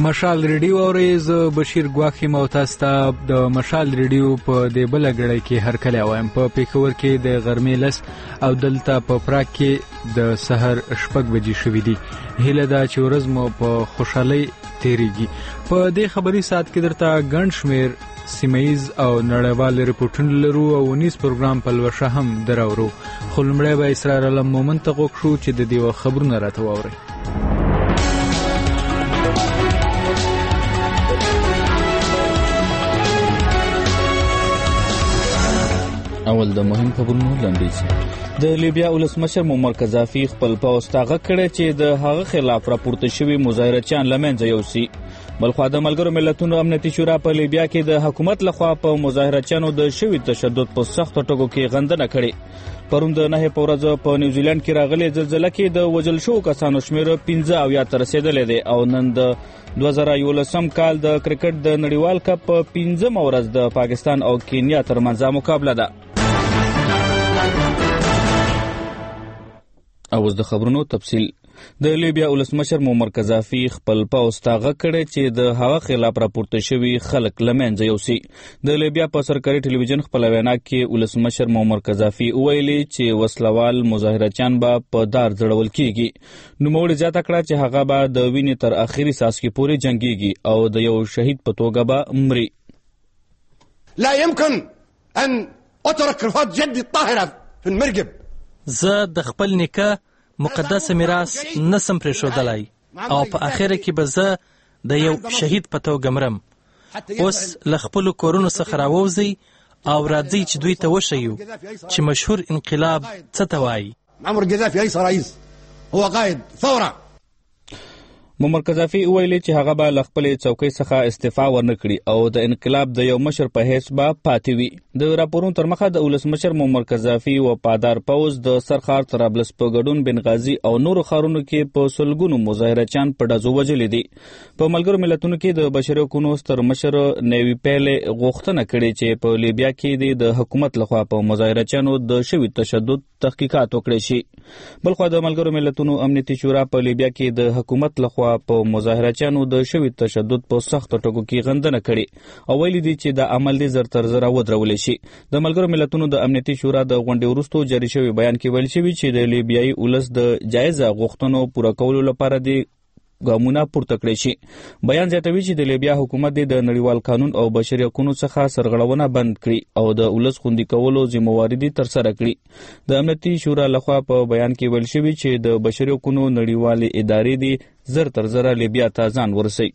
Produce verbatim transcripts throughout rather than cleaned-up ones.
مشال ریډیو اورئ. زه بشیر ګواخ یم او تاسو ته د مشال ریډیو په دې بله ګړۍ کې هرکلی وایم. په پېښور کې د غرمې لس او دلته په پراګ کې د سحر شپږ بجې شوي دي. هیله ده چې ورځ مو په خوشحالۍ تېرېږي. په دې خبري ساعت کې درته ګڼ شمېر سیمهیز او نړیوال ریپورټونه لرو او ونیز پروګرام پلوشه هم دراورو. خو لومړی به اسرار علم مومن ته غوږ شو چې د دې خبرونه راته واورئ. اول د مهم خبرونو لاندې د لیبیا ولسمشر معمر قذافي خپل پوځ تاغه کړی چې د هغه خلاف راپورته شوي مظاهرچیان له منځه یوسي. بلخوا د ملګرو ملتونو امنیتي شورا په لیبیا کې د حکومت لخوا په مظاهرچیانو د شوي تشدد په سختو ټکو کې غندنه کړې. پرون د نهه په ورځ په نیوزیلند کې راغلې زلزله کې د وژل شوو کسانو شمېر پنځه اویا ته رسېدلی دی او نن د دوه زره یولسم کال د کرکټ د نړیوال کپ په پنځمه ورځ د پاکستان او کینیا ترمنځ مقابله ده. اوس د خبرونو تفصیل. د لیبیا ولسمشر معمر قذافي خپل پوځ تاغه کړی چې د هغه خلاف راپورته شوي خلک له منځه یوسي. د لیبیا په سرکاري ټلویزیون خپله وینا کې ولسمشر معمر قذافي وویلي چې وسلوال مظاهرچیان به په دار ځړول کیږي. نوموړي زیاته کړه چې هغه به د وینې تر اخري څاڅکي پورې جنګیږي او د یو شهید په توګه به مري. لا يمكن ان اترك رفات جدي الطاهره في المرقب. زه د خپل نیکه مقدس میراث نسم پرېښودلی او په اخره کې به زه د یو شهید په توګه مرم. اوس له خپلو کورونو څخه راووځئ او راځئ چې دوی ته وښیو چې مشهور انقلاب څه ته وایي. معمر قذافي ليس رئيس، هو قائد ثوره. معمر قذافي ویلي چې هغه به له خپلې څوکۍ څخه استعفا ورنه کړي او د انقلاب د یو مشر په حیث به پاتې وي. د راپورونو تر مخه د ولسمشر معمر قذافي وفادار پوځ د سرخار طرابلس په ګډون بنغازي او نورو ښارونو کې په سلګونو مظاهرچیان په ډزو وژلي دي. په ملګرو ملتونو کې د بشري حقوقو ستر مشر نیوي پیلې غوښتنه کړې چې په لیبیا کې د حکومت لخوا په مظاهرچیانو د شوي تشدد تحقیقات وکړي شي. بلخوا د ملګرو ملتونو امنیتي شورا په لیبیا کې د حکومت لخوا په مظاهرچیانو د شوي تشدد په سختو ټکو کې غندنه کړې او ویلي دي چې د عمل دې زر تر زره ودرولی شي. د ملګرو ملتونو د امنیتي شورا د غونډې وروسته جاري شوي بیان کې ویل شوي چې د لیبیایي ولس د جایزه غوښتنو پوره کولو لپاره د ګامونه پورته کړی شي. بیان زیاتوي چې د لیبیا حکومت د نړیوال قانون او بشري حقوقو څخه سرغړونه بند کړي او د ولس خوندي کولو ذمہواري دي ترسره کړي. د امنیتي شورا لخوا په بیان کې ویل شوي چې د بشري حقوقو نړیوالې ادارې دي زر تر زره لیبیا ته ځان ورسوي.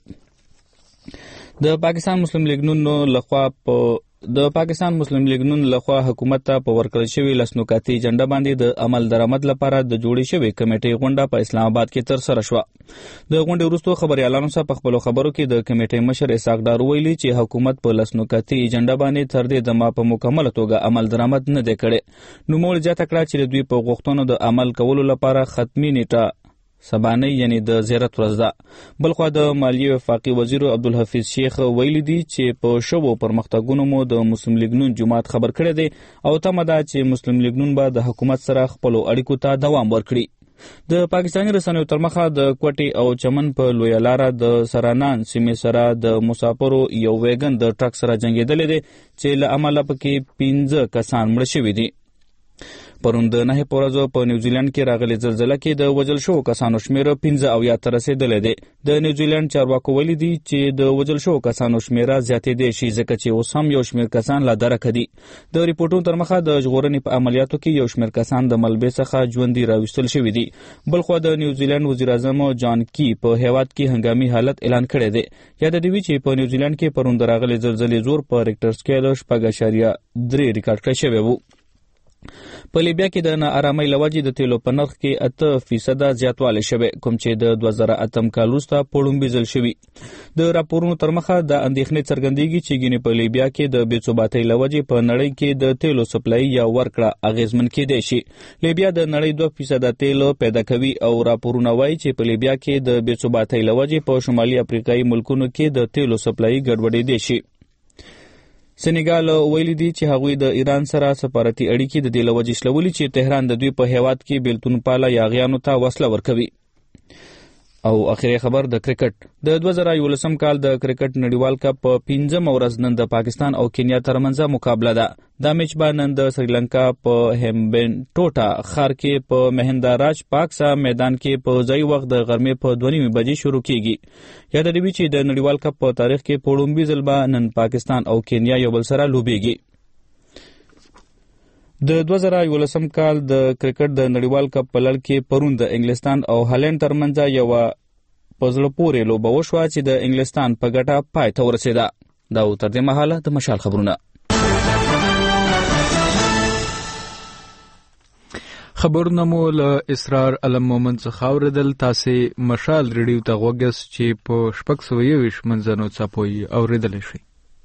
د پاکستان مسلم لیگ نون لخوا په د پاکستان مسلم لیگ نون لخوا حکومت ته په ورکړل شوي لسنوکاتي ایجنډا باندې د عمل درآمد لپاره د جوړې شوې کمیټې غونډه په اسلام آباد کې ترسره شوه. د غونډې وروسته خبريالانو سره په خپلو خبرو کې د کمیټې مشر اسحاق ډار ویلي چې حکومت په لسنوکاتي ایجنډا باندې تر دې دمه په مکمله توګه عمل درآمد نه دی کړی. نوموړي زیاته کړه چې دوی په غوښتنو د عمل کولو لپاره ختمي نیټه سبانه یعنی د زیارت ورځ ده. بلخوا د مالیې وفاقي وزیر عبدالحفیظ شیخ ویلي دي چې په شوو پرمختګونو مو د مسلم لیگ نون جماعت خبر کړی دی او تمه ده چې مسلم لیگ نون به د حکومت سره خپلو اړیکو ته دوام ورکړي. د پاکستاني رسنیو تر مخه د کوټي او چمن په لویه لاره د سرانان سیمې سره د مسافرو یو ویګن د ټرک سره جنګېدلی دی چې له امله پکې پنځه کسان مړه شوي دي. پرون د نهه په ورځ په نیوزیلند کې راغلې زلزله کې د وژل شوو کسانو شمېر پنځه اویا ته رسېدلی دی. د نیوزیلند چارواکو ویلي دي چې د وژل شوو کسانو شمېره زیاتېدی شي ځکه چې اوس هم یو شمېر کسان لا درکه دي. د ریپورټونو تر مخه د ژغورنې په عملیاتو کې یو شمېر کسان د ملبې څخه ژوندي راویستل شوي دي. بلخوا د نیوزیلند وزیر اعظم جان کی په هیواد کې هنګامي حالت اعلان کړی دی. یاد دې وي چې په نیوزیلند کې پرون د راغلې زلزلې زور په ریکټر سکیل شپږ اعشاریه درې ریکارډ کړی شوی و. په لیبیا کې د ناارامۍ له وجې د تیلو په نرخ کې اته فیصده زیاتوالی شوی کوم چې د دوه زره اتم کال وروسته په لومړي ځل شوي. د راپورونو تر مخه د اندېښنې څرګندېږي چې ګینې په لیبیا کې د بې ثباتۍ له وجې په نړۍ کې د تیلو سپلای یا ورکړه اغېزمن کېدی شي. لیبیا د نړۍ دوه فیصده تیل پیدا کوي او راپورونه وایي چې په لیبیا کې د بې ثباتۍ له وجې په شمالي افریقایي ملکونو کې د تیلو سپلای ګډوډېدی شي. سنیګال ویلي دي چې هغوی د ایران سره سفارتي اړیکې د دې له وجې شلولي چې تهران د دوی په هیواد کې بیلتون پاله یاغیانو ته وسله ورکوي. او اخیری خبر د کرکټ د دوه زره یولسم کال د کرکټ نړیوال کپ په پنځم ورځ نن د پاکستان او کینیا ترمنځ مقابله ده. دا میچ به نن د سریلانکا په هیمبنټوټا ښار کې په مهندراج پاکسا میدان کې په ځای وخت د غرمې په دوه نیمې بجې شروع کیږي. یاد دی چې د نړیوال کپ په تاریخ کې په لومړي ځل به نن پاکستان او کینیا یو بل سره لوبېږي. د دوه زره یولسم کال د کرکټ د نړیوال کپ په لړ کې پرون د انګلستان او هالند ترمنځ یو په زړه پورې لوبه وشوه چې د انګلستان په ګټه پای ته ورسېده. دا تر دې مهاله د مشال خبرونه. خبرونه مو له اسرار علم مومن څخه اوریدل. تاسې مشال ریډیو ته غوږ یاست چې په شپږ سوه یوویشت منځنو څپو یې اوریدلی شئ.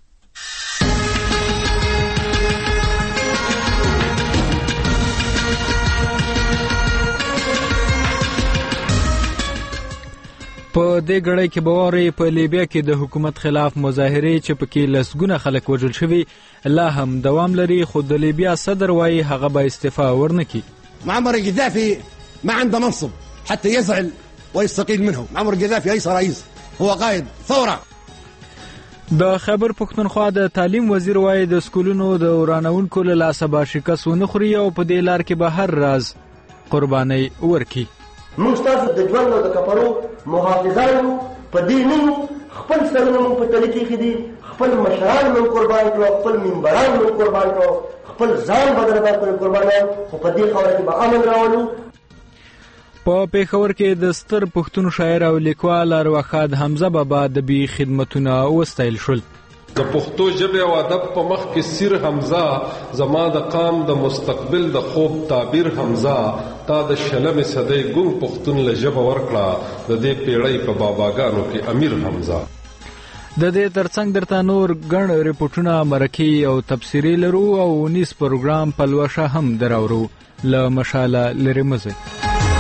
په دې غړی کې بواري په لیبیا کې د حکومت خلاف مظاهرې چې پکې لسګونه خلک وژل شوي لا هم دوام لري، خو د لیبیا صدر وایي هغه به استعفا ورنکي. معمر القذافي ما عنده منصب حتى يزعل ويستقيل منه. معمر القذافي ليس رئيس، هو قائد ثورة. د خیبر پښتونخوا د تعلیم وزیر وایي د سکولونو د ورانونکو له لاسه به شکست ونه خوري او په دې لار کې به هر راز قرباني ورکي. موږ تاسو د ژوند او د کفرو محافظانو په دې نه خپل سرونه مونږ په تلې کې دي، خپل مشران مونږ قربان کړو، خپل منبران مونږ قربان کړو، خپل ځان به دربار کړو قربانان، خو په دې خاوره کې به امن راولو. په پیښور کې د ستر پښتون شاعر او لیکوال ارواښاد حمزه بابا د بي خدمتونه وستایل شول. د پښتو ژبې او ادب په مخ کې سیر حمزه زما د قام د مستقبل د خوب تعبیر حمزه تا د شلمې صدۍ ګونګ پښتون له ژبه ورکړه د دې پیړۍ په باباګانو کې امیر حمزه. د دې ترڅنګ درته نور ګڼ ریپورټونه مرکې او تبصرې لرو او ونیس پروګرام پلوشه هم دراورو له مشاله لرې مزه.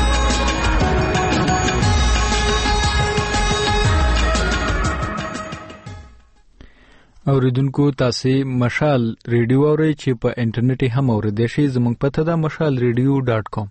اوریدونکو تاسې مشال ریډیو اورئ چې په انټرنیټ هم اوریدئ شئ. زموږ پته ده مشال ریډیو ډاټ کام.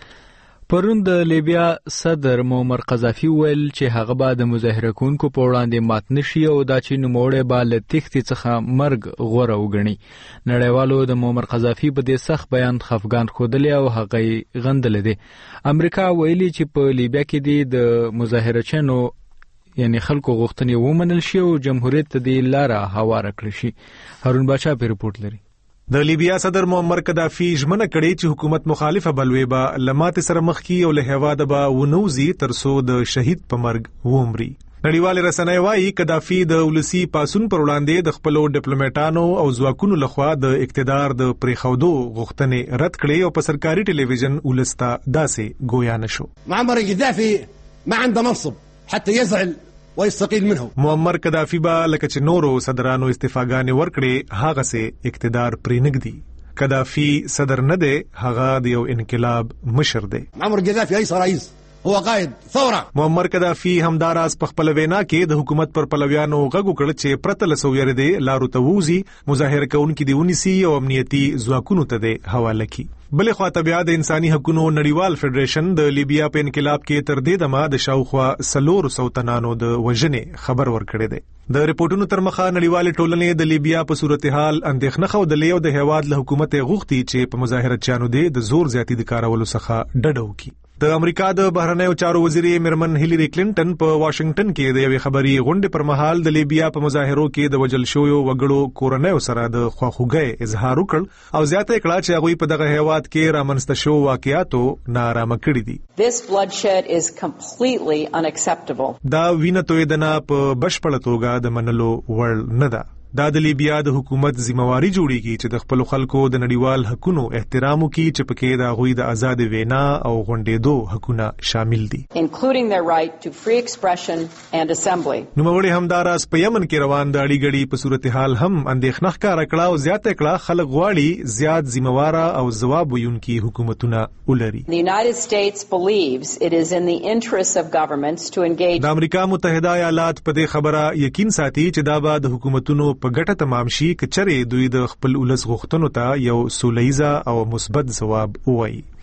پرون د لیبیا صدر معمر قذافي ویل چې هغه به د مظاهره کوونکو په وړاندې مات نشي او دا چې نوموړی به له تېښتې څخه مرګ غوره وګڼي. نړیوالو د معمر قذافي په دې سخت بیان خفګان ښودلی او هغه یې غندلی دی. امریکا ویلي چې په لیبیا کې دې د مظاهرچیانو یعنی خلکو غوښتنې ومنل شي او جمهوریت ته دې لاره هواره کړی شي. هارون باچا په رپورټ لري. د لیبیا صدر معمر قذافي ژمنه کړې چې حکومت مخالفه بلوي به لمات سره مخ کی او له هواده به ونوزي ترسو د شهید په مرګ ومري. نړیوال رسنۍ وايي قذافي د ولسی پاسون پر وړاندې د خپلو ډیپلوماټانو او ځواکونو لخوا د اقتدار د پریخودو غوښتنې رد کړې او په سرکاري ټلویزیون ولستا داسې ګویا نشو. معمر القذافي ما عنده منصب حتى يزعل ويستقيل منه. معمر قذافي با لکه چې نورو صدرانو استعفاګانې ورکړي هغه سه اقتدار پرې نګدي. قذافي صدر نه دی، هغه د یو انقلاب مشر دی. معمر القذافي ليس رئيس، هو قائد ثورة. معمر قذافي همداراز په خپل وینا کې د حکومت پر پلویانو غږ وکړ چې پرته له سویره دی لارو ته ووزي، مظاهره کوونکي دی ونیسي او امنیتي ځواکونو ته دی حواله کړي. بلې خواته بیا د انساني حقوقو نړیوال فدریشن د لیبیا په انقلاب کې تر دې دمه د شاوخوا سلور سو تنانو د وژنې خبر ورکړی دی. د ریپورټونو تر مخه نړیوال ټولنې د لیبیا په صورتحال اندېښنه ښودلې او د هیواد له حکومت غوښتي چې په مظاهرچیانو دی د زور زیاتی د کارولو څخه ډډه وکړي. د امریکا د بهرنیو چارو وزیر میرمن هیلری کلینټن په واشنگټن کې د یوې خبري غونډې پر مهال د لیبیا په مظاهرو کې د وجل شویو وګړو کورنیو سره د خواخوږۍ اظهار وکړ او زیاته کړه چې هغوی په دغه هیواد کې رامنځته شوو واقعیاتو نارامه کړي دي. This bloodshed is completely unacceptable. دا وینه تویدنه په بشپړه توګه د منلو وړ نه ده. دا د لیبیا د حکومت ذمہواری جوړیږي چې د خپل خلکو د نړیوال حقوقو احترام وکړي چې پکې د غوي د آزاد وینا او غونډېدو حقونه شامل دي including their right to free expression and assembly. نو موري همداراز په یمن کې روان د اړیګړي په صورتحال هم اندېښنه ښکارا کړه او زیاته کړه خلک غواړي زیات ذمہواره او ځواب ویونکي حکومتونه ولري. The United States believes it is in the interests of governments to engage. د امریکا متحده ایالات په دې خبره یقین ساتي چې دا به د حکومتونو په ګټه تمام شي کچره دوی د خپل ولس غوښتنو ته یو سولهیزه او مثبت ځواب وایي.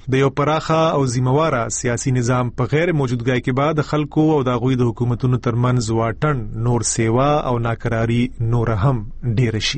د یو پراخه او ذمہواره سیاسي نظام په غیر موجودګۍ کې بعد خلکو او د غوي د حکومتونو ترمنځ واټن نور سیوا او ناکراری نور هم ډیر شي.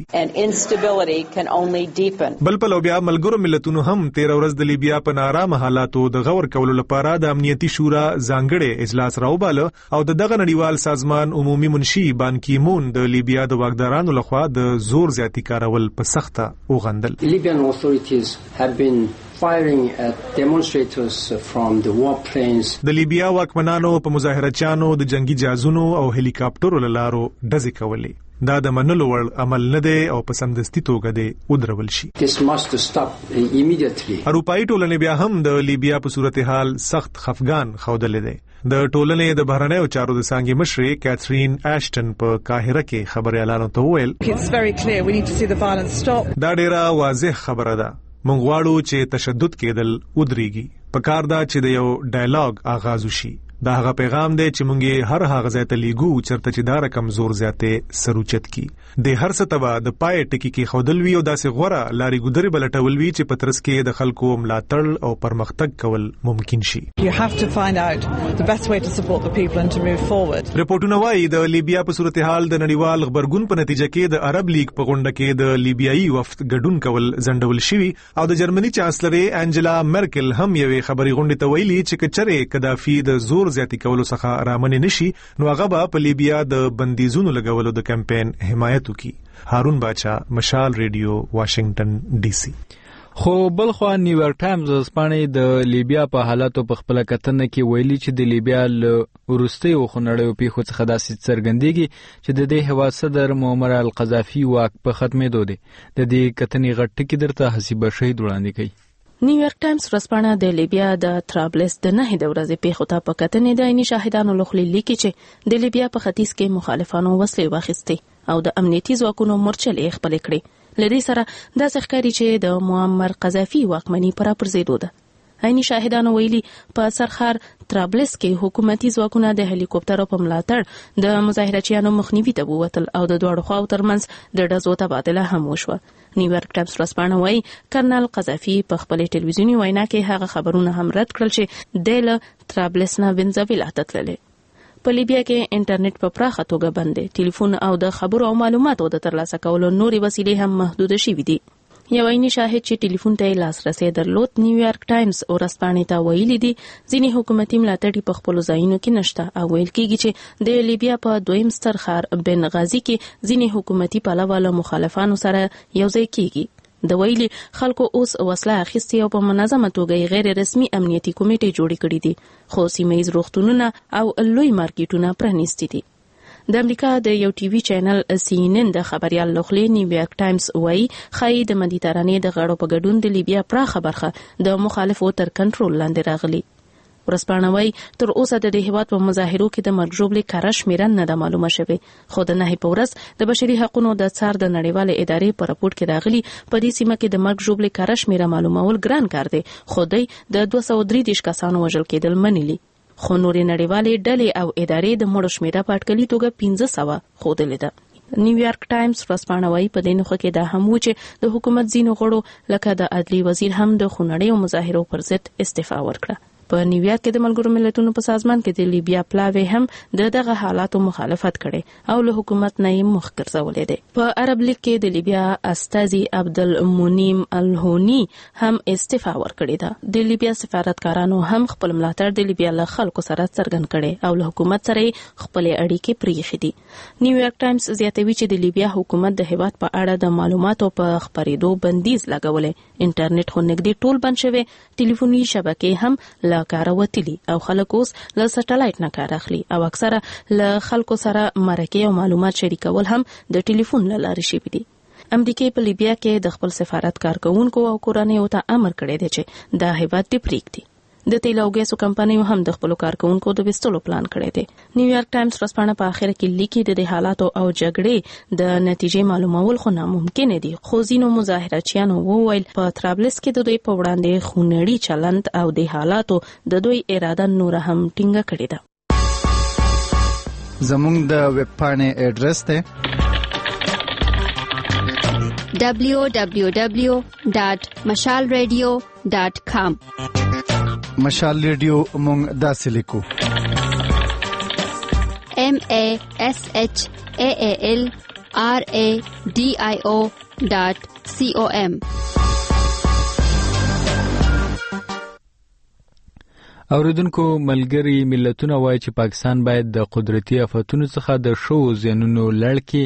بل په لوبیا ملګرو ملتونو هم تیر ورځ د لیبیا په نارامه حالاتو د غور کولو لپاره د امنیتي شورا ځانګړي اجلاس راوباله او د دغه نړیوال سازمان عمومي منشي بان کی مون د لیبیا د واکدارانو لخوا د زور زیاتی کارول په سخته وغندل. Libyan authorities have been firing at demonstrators from the warplanes. د لیبیا واکمنانو په مظاهرچیانو د جنگي جهازونو او هلیکاپټرو لارو ډزې کولې. دا د منلو وړ عمل نه دی او په سمدستي توګه دی ودرول شي. This must stop immediately. اروپایي ټولنې بیا هم د لیبیا په صورتحال سخت خفګان ښودلې دی. د ټولنې د بهرنیو چارو د څانګې مشرې کیترین اشټن په قاهره کې خبري اعلان وکړ. دا ډیره واضح خبره ده. موږ غواړو چې تشدد کېدل ودرېږي. پکار ده چې د یو ډایلاګ آغاز وشي. دا هغه پیغام دی چې موږ هر هغه ځای ته لیږو چرته چې دا رقم زور زیاتې سروچت کی. د هر څه تبا د پای ټکی کې خودل وی او داسې غوړه لاري ګذري بلټول وی چې پترس کې د خلکو ملاتړ او پرمختګ کول ممکن شي. رپورټونه وايي د لیبیا په صورتحال د نړیوال خبرګون په نتیجه کې د عرب لیگ په غونډه کې د لیبیایي وفد ګډون کول ځنډول شوی او د جرمني چانسلر انجلا مرکل هم یوې خبري غونډه ته ویلي چې کچره قذافي د زور زیاتی کولو څخه رامنې نشي نو هغه به په لیبیا د بندیزونو لګولو د کمپاین حمایت وکړي. هارون باچا، مشال ریډیو، واشنگټن ډي سي. خو بل خو نیویارک ټایمز ځپانې د لیبیا په حالاتو په خپل کتنه کې ویلي چې د لیبیا له وروستیو خنړیو پیښو څخه داسې څرګندېږي چې د دې هیواد صدر معمر القذافي واک په ختمېدو دی. د دې کتنې غټ ټکی درته حسیبه شهید وړاندې کوي. نیویارک ټایمز ورځپاڼه د لیبیا د ترابلس د نه د ورځې پیښو ته په کتنې د عیني شاهدانو لخوا لیکي چې د لیبیا په ختیځ کې مخالفانو وسلې واخیستې او د امنیتي ځواکونو مورچلې خپل کړې. لدې سره دا ښکاري چې د معمر قذافي واکمني پر پرځېدو ده. عیني شاهدانو ویلي په سرخار ترابلس کې حکومتي ځواکونه د هلیکوپټرو په ملاتړ د مظاهرچیانو مخنیوي ته ووتل او د دواړو خواو ترمنځ د ډزو تبادله هم وشوه. نیویارک ټایمز ورځپاڼه وايي کرنل قذافي په خپل ټلویزیونی وینا کې هغه خبرونه هم رد کړل چې د ل ترابلس نه وینزویلا ته تللی. په لیبیا کې انټرنیټ په پراخه توګه بند دی. ټلیفون او د خبرو او معلوماتو د ترلاسه کولو نوري وسیلې هم محدود شوې دي. یو عیني شاهد چې ټلیفون ته لاسرسي درلود نیویارک ټایمز ورځپاڼې ته ویلي دي ځینې حکومتي ملاتړي په خپل ځایونو کې نشته او ویل کېږي چې د لیبیا په دویم ستر ښار بنغازي کې ځینې حکومتي پلوه مخالفانو سره یو ځای کېږي. د ویلي خلکو اوس وسله اخیستې او په منظمه توګه غیر رسمي امنیتي کمیټې جوړې کړې دي خو سیمه ییز روغتونونه او لوی مارکیټونه پرانیستي دي. د امریکا د یو ټي وي چینل سی ان ان د خبريال لخوا نیویارک ټایمز وایي خای د مدیترانې د غړو په ګډون د لیبیا پراخه برخه د مخالفو تر کنټرول لاندې راغلي. ورځپاڼه وایي تر اوسه د هیواد په مظاهرو کې د مرګ ژوبلې کاره شمیره نه ده معلومه شوې خو د نه په ورځ د بشري حقوقو د څار د نړیوال ادارې په راپور کې راغلي په دې سیمه کې د مرګ ژوبلې کاره شمیره معلومول ګران کار دی خو دوی د دوه سوه درې دېرش کسانو وژل کېدل منلي. خو نورې نړیوالې ډلې او ادارې د مړو شمیره په اټکلي توګه پنځه سوه ښودلې ده. نیویارک ټایمز ورځپاڼه وايي په دې نوخه کې دا هم و چې د حکومت ځینو غړو لکه د عدلي وزیر هم د خونړیو مظاهرو پر ضد استعفا ورکړه. په نیویارک کې د ملګرو ملتونو په سازمان کې د لیبیا پلاوی هم د دغه حالاتو مخالفت کړي او له حکومت نه یې مخ ګرځولې ده. په عرب لیگ کې د لیبیا استاذي عبدالمنیم الهونی هم استعفا ورکړې ده. د لیبیا سفارتکارانو هم خپل ملاتړ د لیبیا له خلکو سره څرګند کړي او له حکومت سره خپل اړیکې پریښې دي. نیویارک ټایمز زیاتوي چې د لیبیا حکومت د هیواد په اړه د معلوماتو په خبرېدو بندیز لګولې. انټرنیټ خو نږدې ټول بند شوی، ټلیفوني شبکې هم کار وتلی او خلک اوس له سټلایټ نه کار اخلي او اکثره له خلکو سره مرکه او معلومات شریکول هم د ټلیفون له لارې شوي دي. امریکا په لیبیا کې د خپل سفارت کارکونکو او کورنیو ته امر کړی دی چې دا هیواد دې پریږدي. د تیل او ګیسو کمپنیو هم د خپل کارکونکو د وستلو پلان کړی دی. نیویارک ټایمز ورځپاڼه په اخر کې لیکي د دې حالاتو او جګړې د نتیجې معلومول خو ناممکن دي. خو ځینو مظاهرچیانو وویل په ترابلس کې د دوی په وړاندې خونړي چلند او د حالاتو د دوی اراده نور هم ټینګه کړې ده. زموږ د ویب پاڼې اډرس دی دبلیو دبلیو دبلیو ډاټ مشال ریډیو ډاټ کام. مشال ریډیو مونږ داسې لیکو ایم ای ایس ایچ ای ای ایل آر ای ډي آی او ډاټ سی او ایم. اوریدونکو ملګری ملتونه وایي چې پاکستان باید د قدرتي آفتونو څخه د شو زینونو لړ کې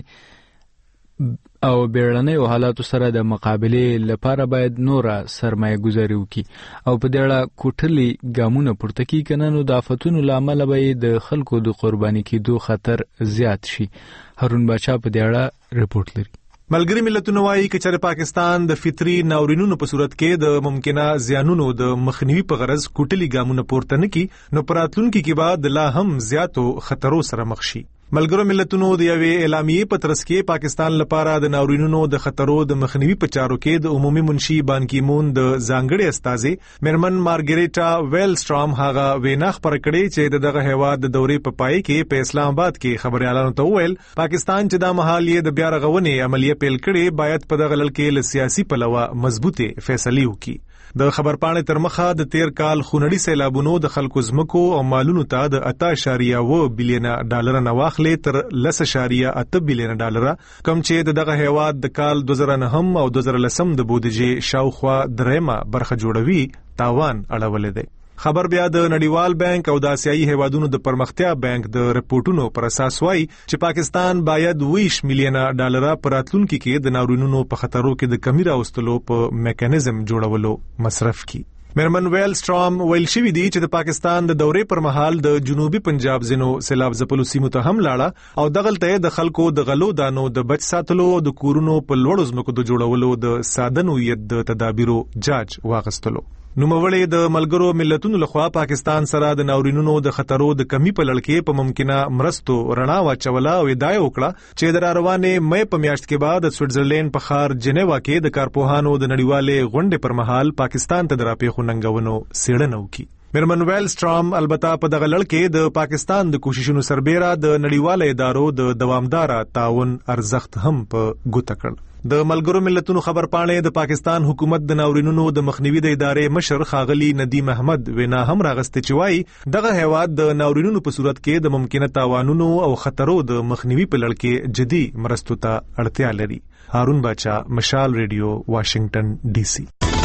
او بیړنیو حالاتو سره د مقابله لپاره باید نوره سرمایه گذاري وکړي او په دې اړه کوټلي ګامونه پورته کړي، کنه نو د آفتونو لامل به د خلکو د قرباني کېدو خطر زیات شي. هارون باچا په دې اړه رپورټ لري. ملګری ملتونه وایي چې چېرې پاکستان د فطري ناورینونو په صورت کې د ممکنه زیانونو د مخنیوي په غرض کوټلي ګامونه پورته نه کړي نو په راتلونکي کې به د لا هم زیاتو خطرو سره مخ شي. ملګرو ملتونو د یوې اعلامیې په ترڅ کې پاکستان لپاره د ناورینونو د خطرو د مخنیوي په چارو کې د عمومي منشي بان کی مون د ځانګړي استاذې میرمن مارګریټا ویلسټرام هغه وینا خبره کړې چې دغه هیواد د دورې په پای کې په اسلام آباد کې خبريالانو ته وویل پاکستان چې دا مهال یې د بیا رغونې عملیه پیل کړې باید په دغه لړ کې له سیاسي پلوه مضبوطه فیصله وکړي. د خبرپاڼې تر مخه د تیر کال خونړي سیلابونو د خلکو ځمکو او مالونو ته د اته اعشاریه اوه بلینه ډالر نه واخلې تر لس اعشاریه اته بلینه ډالر، کم چې دغه هیواد د کال دوه زره نه هم او دوه زره لسم د بودیجې شاوخوا دریمه برخه جوړوي تاوان اړولې دی. خبر بیا د نړیوال بانک او د آسیایي هیوادونو د پرمختیا بانک د رپورټونو پر اساس وایي چې پاکستان باید ویش میلیونه ډالر پر راتلونکي کې د ناورینونو په خطرو کې د کمی راوستلو په میکانیزم جوړولو مصرف کړي. میرمن ویلسټرام ویل شوی دی چې د پاکستان د دورې پر مهال د جنوبي پنجاب زینو سیلاب ځپلو سیمو ته هم لاړه او دغلته د خلکو د غلو دانو د بچ ساتلو د کورونو په لوړو ځمکو د جوړولو د ساده نوعیت د تدابیرو جاج واغستلو. نوموړی د ملګرو ملتونو لخوا پاکستان سره د ناورینونو د خطرو د کمی په لړ کې په ممکنه مرستو رڼا واچوله او ادعا وکړه چې د روانې مې په میاشت کې بعد د سویټزرلند په ښار جنیوا کې د کارپوهانو د نړیوالې غونډې پر مهال پاکستان ته د راپېښو ننګونو څېړنه وکړي. میرمن ویلسټرام البته په دغه لړ کې د پاکستان د کوششونو سربېره د نړیوالو ادارو د دوامدار تعاون ارزښت هم په ګوته کړ. د ملګرو ملتونو خبرپاڼې د پاکستان حکومت د ناورینونو د مخنیوي د ادارې مشر ښاغلي ندیم احمد وینا هم راغستې چې وایي دغه هیواد د ناورینونو په صورت کې د ممکنه تاوانونو او خطرو د مخنیوي په لړ کې جدي مرستو ته اړتیا لري. هارون باچا، مشال ریډیو، واشنگټن ډي سي.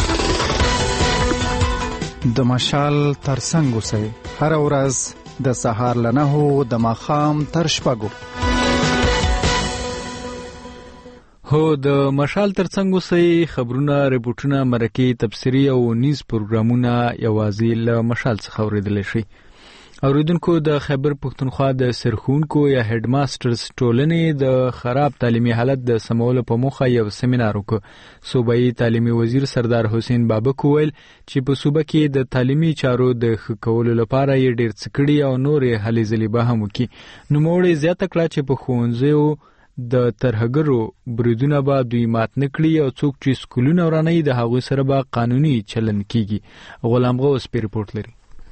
د مشال ترڅنګ اوسئ هر ورځ د سهار له نهو د ماښام تر شپږو. هو د مشال ترڅنګ اوسئ خبرونه، رپورټونه، مرکې، تبصرې او نیز پروګرامونه یوازې له مشال څخه اوریدلی شي. اوریدونکو د خیبر پښتونخوا د سرخونکو یا هډ ماسترز ټولنې د خراب تعلیمي حالت د سمولو په موخه یو سیمینار وکړ. صوبایي تعلیمي وزیر سردار حسین بابک وویل چې په صوبه کې د تعلیمي چارو د ښه کولو لپاره یې ډېر څه کړي او نورې هلې ځلې به هم وکړي. نوموړی زیاته کړه چې په ښوونځیو د ترهګرو بریدونه به دوی مات نه کړي او څوک چې سکولونه ورانوي د هغوی سره به قانوني چلند کیږي. غلام غوث په رپورټ لري.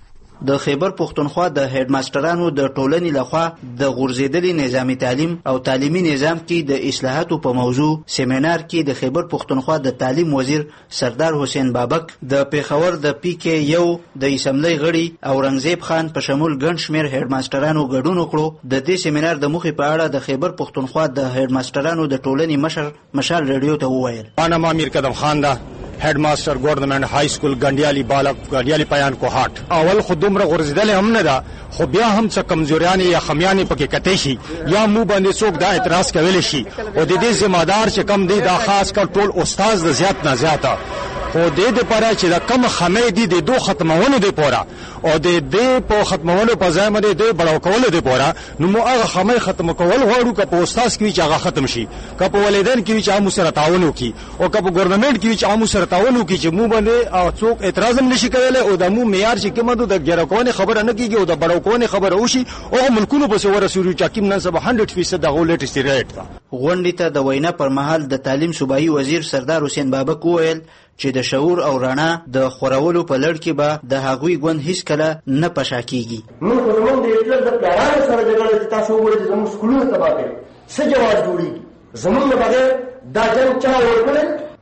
د خیبر پښتونخوا د هډ ماسترانو د ټولنې لخوا د غورځېدلي نظامی تعلیم او تعلیمي نظام کې د اصلاحاتو په موضوع سیمینار کې د خیبر پښتونخوا د تعلیم وزیر سردار حسین بابک، د پیښور د پی کې یو د اسمبلی غړي اورنګزیب خان په شمول ګڼ شمېر هډ ماسترانو ګډون وکړو. د دې سیمینار د موخې په اړه د خیبر پښتونخوا د هډ ماسترانو د ټولنې مشر مشال ریډیو ته وویل: انا امیر قدم خان دا هډ ماستر ګورنمنت های سکول ګنډیالي بالک ګنډیالي پایان کو هاټ. اول خو دومره غورځېدل هم نه ده، خو بیا هم څه کمزوریانې یا خمیانې پکې کتې شي یا مو باندې څوک دا اعتراض کولی شي او د دې ذمہدار چې کم دی دا خاص کر ټول استاد د زیات نه زیاته خو د دې لپاره چې دا کم خمې دي د دوه ختمونو دی پورا او د دې په ختمونو په ځای باندې د بڑاو کول دی پورا نو مو هغه خمې ختم کول غواړو که په استاد کې چې هغه ختم شي، که په ولیدین کې چې عامو سره تعاون وکړي او که په ګورنمنت کې چې عامو سره تعاون وکړي چې مو باندې څوک اعتراض هم نشي کولای او د مو معیار چې کومه د ګیرو کوونه خبره نه کیږي او د بڑاو کوونه خبره وشي او ملکونو په سوره سوري چې کوم نن سبا صد فیصد د غولټ ریټ ده. غونډې ته د وینا پر مهال د تعلیم صوبایي وزیر سردار حسین بابک وویل چې د شعور او رڼا د خورولو په لړ کې به د هغوی ګوند هیڅ کله نه پشا کیږي. موږ خو زموږ د هټلر د پلارانو سره جګړه چې تاسو وګورئ چې زموږ سکولونه تباه کړي څه جواز جوړېږي. زموږ نه بغیر دا جنګ چا ورکړی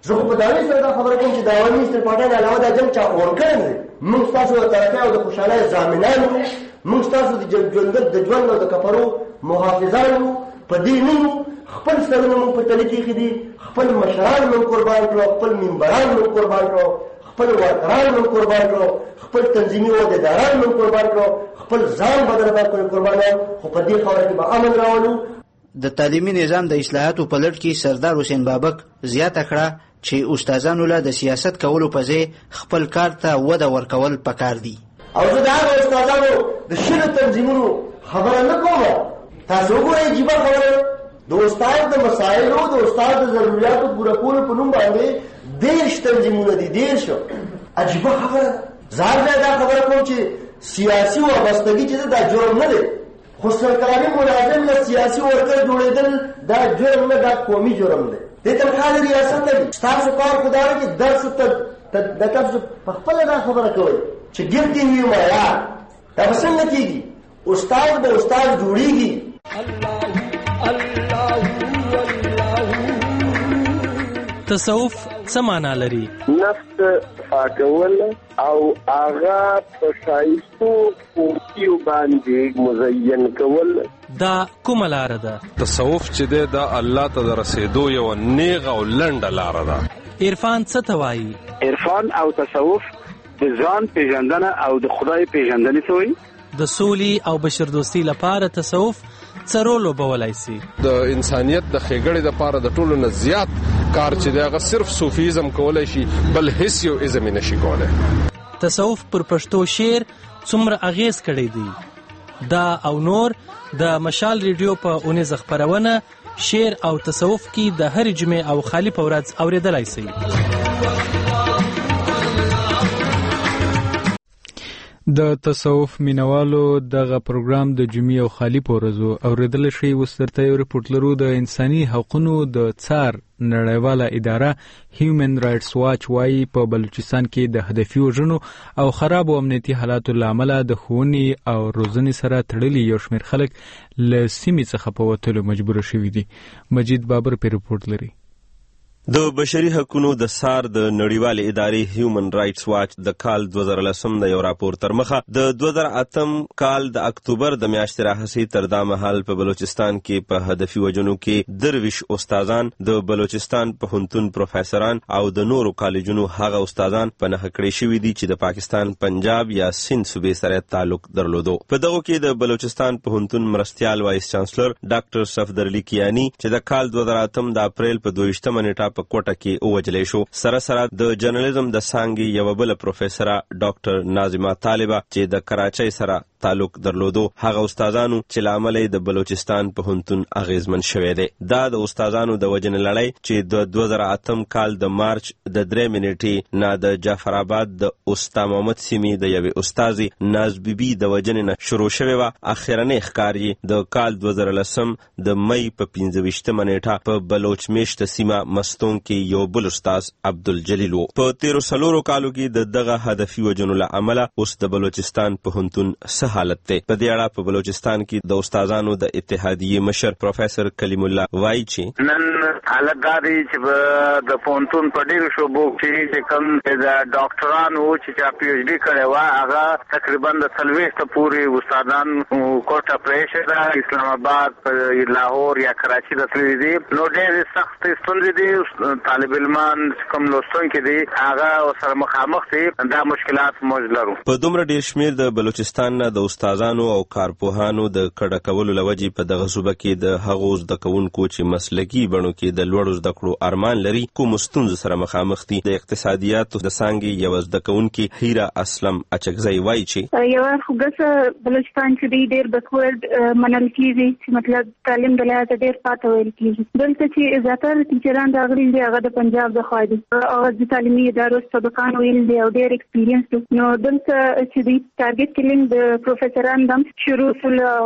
زه خو په دعوې سره دا خبره کوم چې د عوامي استفادې علاوه دا جنګ چا اور کړی دی. موږ ستاسو د ترقۍ او د خوشحالۍ ضامنان یو، موږ ستاسو د ژوند د ژوند او د کفرو محافظان یو. په دې نه یو، خپل سرونه موږ په تلې کېښي دي، خپل مشران موږ قربان کړو، خپل منبران موږ قربان کړو، خپل ورکران موږ قربان کړو، خپل تنظیمي عهدهداران موږ قربان کړو، خپل ځان بدل باندې قربان کړو. خو په دې خبره کې به امن راولو. د تعلیمي نظام د اصلاحاتو په لړ کې سردار حسین بابک زیاته کړه چې استادانو له د سیاست کولو په ځای خپل کار ته وده ورکول پکار دي. او زه د هغو استادانو د شلو تنظیمونو خبره نه کوم. تاسو وګورئ عجیبه خبره، د استاد د مسایلو د استاد د ضرورتو پوره کولو په نوم باندې دېرش تنظیمونه دي. دېرش عجیبه خبره. ځان دا خبره کوم چې سیاسي وابستګي چې دا جرم نه دی، خو سرکاري ملازم له سیاسي ورکر جوړېدل دا جرم نه، دا قومي جرم دی. دې تنخواه د ریاست نه دي. ستاسو کار خو دا دی چې درس د تاسو په خپله دا خبره کوئ چې ګردې وي معیار. دا به څنګه کېږي؟ استاد به استاد جوړېږي. تصوف څه معنا لري؟ نفس پاکول او هغه په ښایستو خوبیو باندې مزین کول. دا کومه لاره ده؟ تصوف چې دی دا الله ته د رسېدو یوه نیغه او لنډه لاره ده. عرفان څه ته وایي؟ عرفان او تصوف د ځان پیژندنه او د خدای پیژندنې ته وایي. د سولې او بشردوستي لپاره تصوف څه رول لوبولی سي؟ د انسانیت د ښېګړې دپاره د ټولو نه زیات کار چې دی هغه صرف صوفیزم کولی شي، بل هیڅ یو ازم یې نشي کولی. تصوف پر پښتو شعر څومره اغیز کړی دی؟ دا او نور د مشال ریډیو په اونیزه خپرونه شعر او تصوف کې د هرې جمعې او خالي په ورځ اورېدلی سئ. د تصوف مینوالو دغه پروګرام د جمعې او خالي په ورځو اورېدلی شئ. اوس درته یو رپورټ لرو. د انساني حقونو د څار نړیواله اداره هیومن رایټس واچ وایي په بلوچستان کې د هدفي وژنو او خرابو امنیتي حالاتو له امله د ښوونې او روزنې سره تړلي یو شمېر خلک له سیمې څخه په وتلو مجبوره شوي دي. مجید بابر په رپورټ لري. د بشري حقوقو د سار د نړیوالې ادارې هیومن رایټس واچ د کال دوه زره لسم د یو راپور تر مخه د دوه زره اتم کال د اکتوبر د میاشتې راهیسې تر دا مهال په بلوچستان کې په هدفي وژنو کې درویش استادان، د بلوچستان پوهنتون پروفیسوران او د نورو کالجونو هغه استادان په نښه کړي شوي دي چې د پاکستان پنجاب یا سند صوبې سره تعلق درلودو. په دغو کې د بلوچستان پوهنتون مرستیال وایس چانسلر ډاکټر صفدر علی کیانی چې د کال دوه زره اتم د اپریل په دویشتمه نیټه په کوټه کې ووجلی شو. سره سره د جرنالیزم د څانګې یوه بله پروفیسره ډاکټر ناظمه طالبه چې د کراچۍ سره تعلق درلودو، هغه استادانو چې له امله د بلوچستان پوهنتون اغیزمن شوی دی. دا د استادانو د وژنې لړۍ چې د دوه زره اتم کال د مارچ د درېیمې نیټې نه د جعفر آباد د استا محمد سیمې د یوې استازې ناز بیبي د وژنې نه شروع شوې وه. اخرنۍ ښکار یې د کال دوه زره لسم د مۍ په پنځه ویشتمه نیټه په بلوچ میشته سیمه مستون کې یو بل استاز عبدالجلیل و. په تیرو څلورو کالو کې د دغه هدفي وژنو له امله اوس د بلوچستان پوهنتون څه حالت دی؟ په دې اړه په بلوچستان کې د استادانو د اتحادیې مشر پروفیسور کلیم الله وایي چې نن حالت دا دی چې د پوهنتون په ډېرو شعبو کې چې کوم د ډاکټرانو چې چا پی ایچ ډي کړی وه هغه تقریبا د څلوېښته پورې استادان کوټه پرېښې ده. اسلام آباد، لاهور یا کراچي ته تللي دي. نو ډېرې سختې ستونزې دي. طالب علمان کوم لوستونکي دي هغه ورسره مخامخ دي. دا مشکلات موږ لرو. په دومره ډېر شمېر د بلوچستان نه د استادانو او کارپوهانو د کډه کولو له وجې په دغه صوبه کې د هغو زده کوونکو چې مسلکي بڼو کې د لوړو زده کړو ارمان لري کومو ستونزو سره مخامخ دي. د اقتصادیاتو د څانګې یوه زده کوونکي هیره اسلم اچکزی وایي چې یوه خوږه بلوچستان چې دی ډېر بیکورډ منل کېږي، چې مطلب تعلیم د لحاظه ډېر پاته ویل کېږي. دلته چې زیاتره ټیچران راغلي دي هغه د پنجاب د خوا دي او د تعلیمي ادارو سبقان ویل دي او ډېر ایکسپیرینس دي. نو دلته چې دی ټارګټ کلینګ د پروفیسوران دم شروع شول او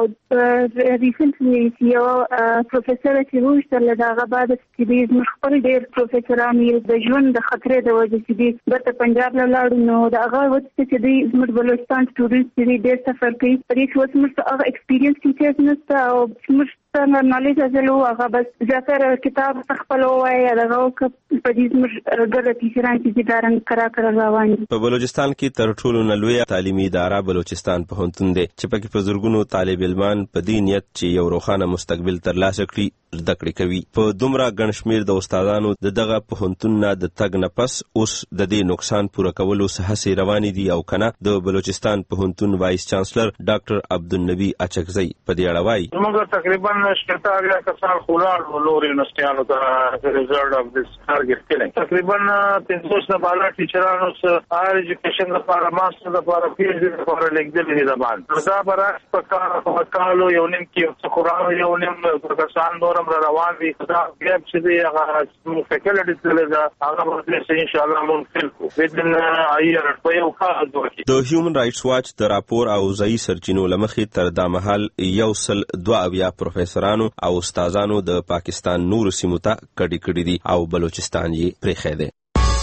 ریسنټلی یو پروفیسور چې وشتل دغه بعد چې دی زموږ خپل ډېر پروفیسوران یې د ژوند د خطرې د وجې چې دی بیرته پنجاب له لاړو. نو د هغه وجې چې دی زموږ بلوچستان سټوډنټس چې دی ډېر سفر کوي. په دې کې اوس موږ ته هغه ایکسپیرینس ټیچرز نشته او موږ څنګه نالج حاصل وو هغه بس زیاتره کتاب خپل وایي دغه په دې زموږ ګډه پیشران چې دارن کرا کرا روان دي. په بلوچستان کې تر ټولو نه لوی تعلیمي اداره بلوچستان پوهنتون دی چې پکې په زرګونو طالب علمان په دې نیت چې یو روښانه مستقبل ترلاسه کړي زده کړې کوي. په دومره ګڼ شمېر د استادانو د دغه پوهنتون نه د تګ نه پس اوس د دې نقصان پوره کولو څه هڅې روانې دي او کنه. د بلوچستان پوهنتون وایس چانسلر ډاکټر عبدالنبی اچکزی په دې اړه وایي موږ تقریبا شپږ یا کسان خورال لور یونیورسيټانو ته ریزلټ اف دس ټارګټ کلینګ تقریبا پنځوس نه بالا ټیچرانو سره هایر ایجوکیشن لپاره ماستر لپاره پی ایچ ډي لپاره لیکل دي د باندې دا برعکس په کار په کالو یو نیم کې خورال یو نیم کسان نورم روان دي. دا ګپ چې دی هغه فیکلټی ته دا هغه ورته ان شاء الله مونږ فلکو بدن ایر په یو کال دوی د هیومن رائټس واچ د راپور او ځای سرچینو لمخې تر دا مهال یو سل دوه اویا پروفیسورانو او استادانو د پاکستان نور سیمو ته کډی کړی دي او بلوچستان یې پرېښی دی.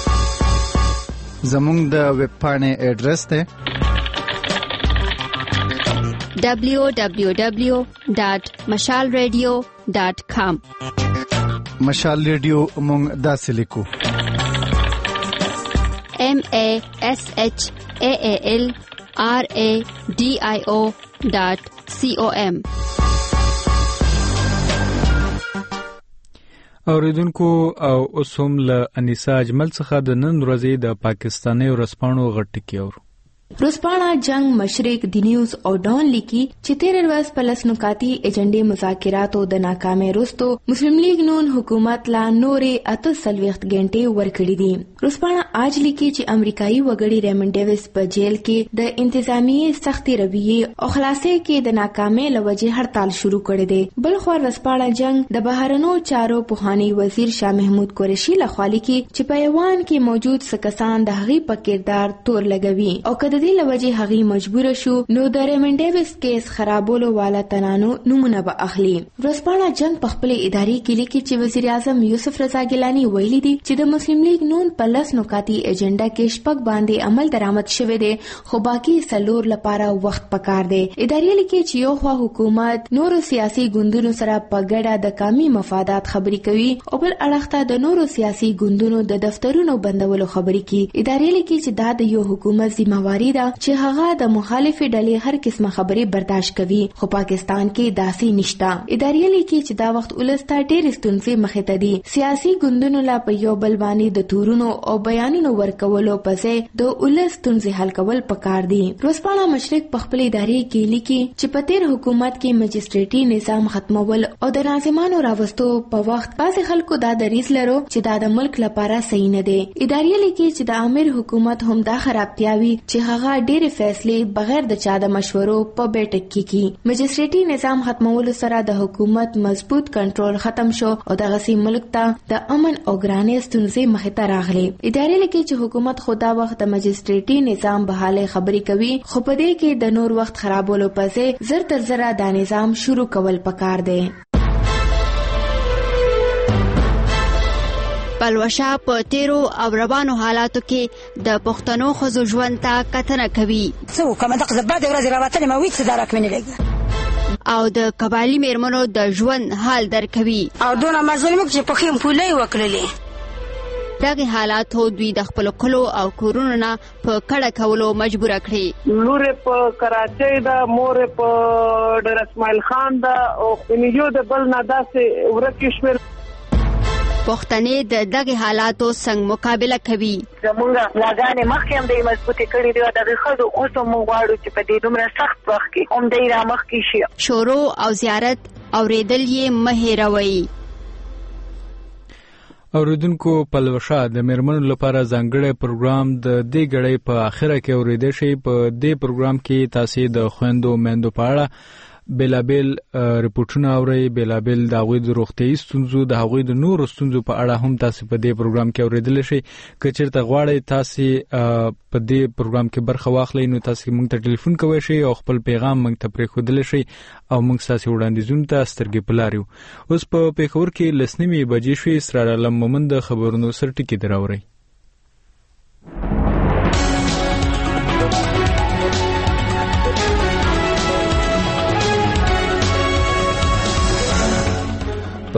زموږ د ویب پاڼې ایډرس دی دبلیو دبلیو دبلیو ډاٹ مشال ریډیو ډاٹ کام. مشال ریډیو مونږ داسې لیکو ایم ا ایس ایچ ا ا ال آر ا ډي آی او ډاٹ سی او ایم. اوریدونکو او اوس هم له انیسا اجمل څخه د نن ورځې د پاکستاني ورځپاڼو غټ ټکی اورو. روزپاڼه جنگ مشرق د نیوز او ډان لیکي چې تیر ورځ په لس نکاتی ایجنډې مذاکراتو د ناکامۍ وروسته مسلم لیگ نون حکومت لا نورې اته څلوېښت غنټې ورکړې دي. روزپاڼه آج لیکي چې امریکایي وګړي ریمن ډیویس په جیل کې د انتظامیې سختي رویې او خلاصې کې د ناکامۍ لوجې هړتال شروع کړی دی. بل خو روزپاڼه جنگ د بهرنیو چارو پوهانی وزیر شاه محمود قریشي لخوا لیکي چې په ایوان کې موجود سکسان د هغې په کردار تور لګوي او کله دې لوجې هغې مجبور شو نو د ریمن ډیویس کیس خرابولو والا تنانو نمونه به اخلي. ورځپاڼه جنگ په خپل اداري کې لیکي چې وزیر اعظم یوسف رضا ګیلانی ویلي دي چې د مسلم لیگ نون په لس نکاتی ایجنډا کې شپږ باندې عمل درآمد شوی دی خو باقي څلور لپاره وخت پکار دی. اداري لیکي چې یو خوا حکومت نورو سیاسي ګوندونو سره په ګډه د کامي مفادات خبرې کوي او بل اړخ ته د نورو سیاسي ګوندونو د دفترونو بندولو خبرې کوي. اداري لیکي چې دا د یو حکومت ذمہواری ده چې هغه د مخالفې ډلې هر قسمه خبرې برداشت کوي خو پاکستان کې داسې نشته. اداري لیکي چې دا وخت ولسته ډېر ستونزې مخې ته دي. سیاسي ګوندونو لا په یو بل باندې د تورونو او بیانونو ورکولو پسې د ولس ستونزې حل کول پکار دي. روزپاڼه مشرق په خپل اداري کې لیکي چې په تیر حکومت کې مجسټریټي نظام ختمول او د ناظمانو راوستو په وخت بعضې خلکو دا دریځ لرو چې دا د ملک لپاره صحیح نه دی. اداري لیکي چې د امیر حکومت هم دا خرابتیاوي چې هغه ډېر فیصلې بغیر د چا د مشورو په بیٹک کې کی. مجسټریټي نظام ختمولو سره د حکومت مضبوط کنټرول ختم شو او د غسی ملک ته د امن او ګرانۍ ستونزې مخې ته راغلي. ادارې لیکي چې حکومت خدا وخت د مجسټریټي نظام بحاله خبرې کوي خو په دې کې د نور وخت خرابولو پسې زر تر زره دا نظام شروع کول پکار دی. پلوشه په تیرو او روانو حالاتو کې د پښتنو ښځو ژوند ته کتنه کوي. څه وکړم دغه بعد ورځې راوتلې ما ویڅ درک مې نه لګي او د قبایلي میرمنو د ژوند حال درکوي او دونه مظلوم چې په خیم پولې وکړلې. دغه حالاتو دوی د خپل کلو او کورونو نه په کډه کولو مجبور کړي. لور په کراچۍ دا مور په ډېر اسماعیل خان دا او میجو د بل نه داسې ورکه شمیر پښتنې د دغه حالاتو څنګه مقابله کوي. زمونږ لاګانې مخکې هم د مضبوطې کړې دي او دغه ښځو اوس هم موږ غواړو چې په دې دومره سخت وخت کې هم دی را مخکې شي. شورو او زیارت اورېدل یې مه هېروئ. اوریدونکو پلوشه د میرمنو لپاره ځانګړی پروګرام د دې غړې په اخره کې اوریدل شي. په دې پروګرام کې تاسو د خويندو میندو په اړه بلابل ریپورتونه اورئ، بلابل د هغوی د روغتیايي ستونزو د هغوی د نورو ستونزو په اړه هم تاسو په دې پروګرام کې اوریدلی شئ. که چېرته غواړئ تاسو په دې پروګرام کې برخه واخلئ نو تاسو موږ ته ټلیفون کوئ شئ او خپل پیغام موږ ته پرېښودلی شئ او موږ ستاسو وړاندیزونو ته سترګې په لار یو. اوس په پېښور کې لس نیمې بجې شوې. اسرار عالم مومند د خبرونو سر ټکي دراوړئ.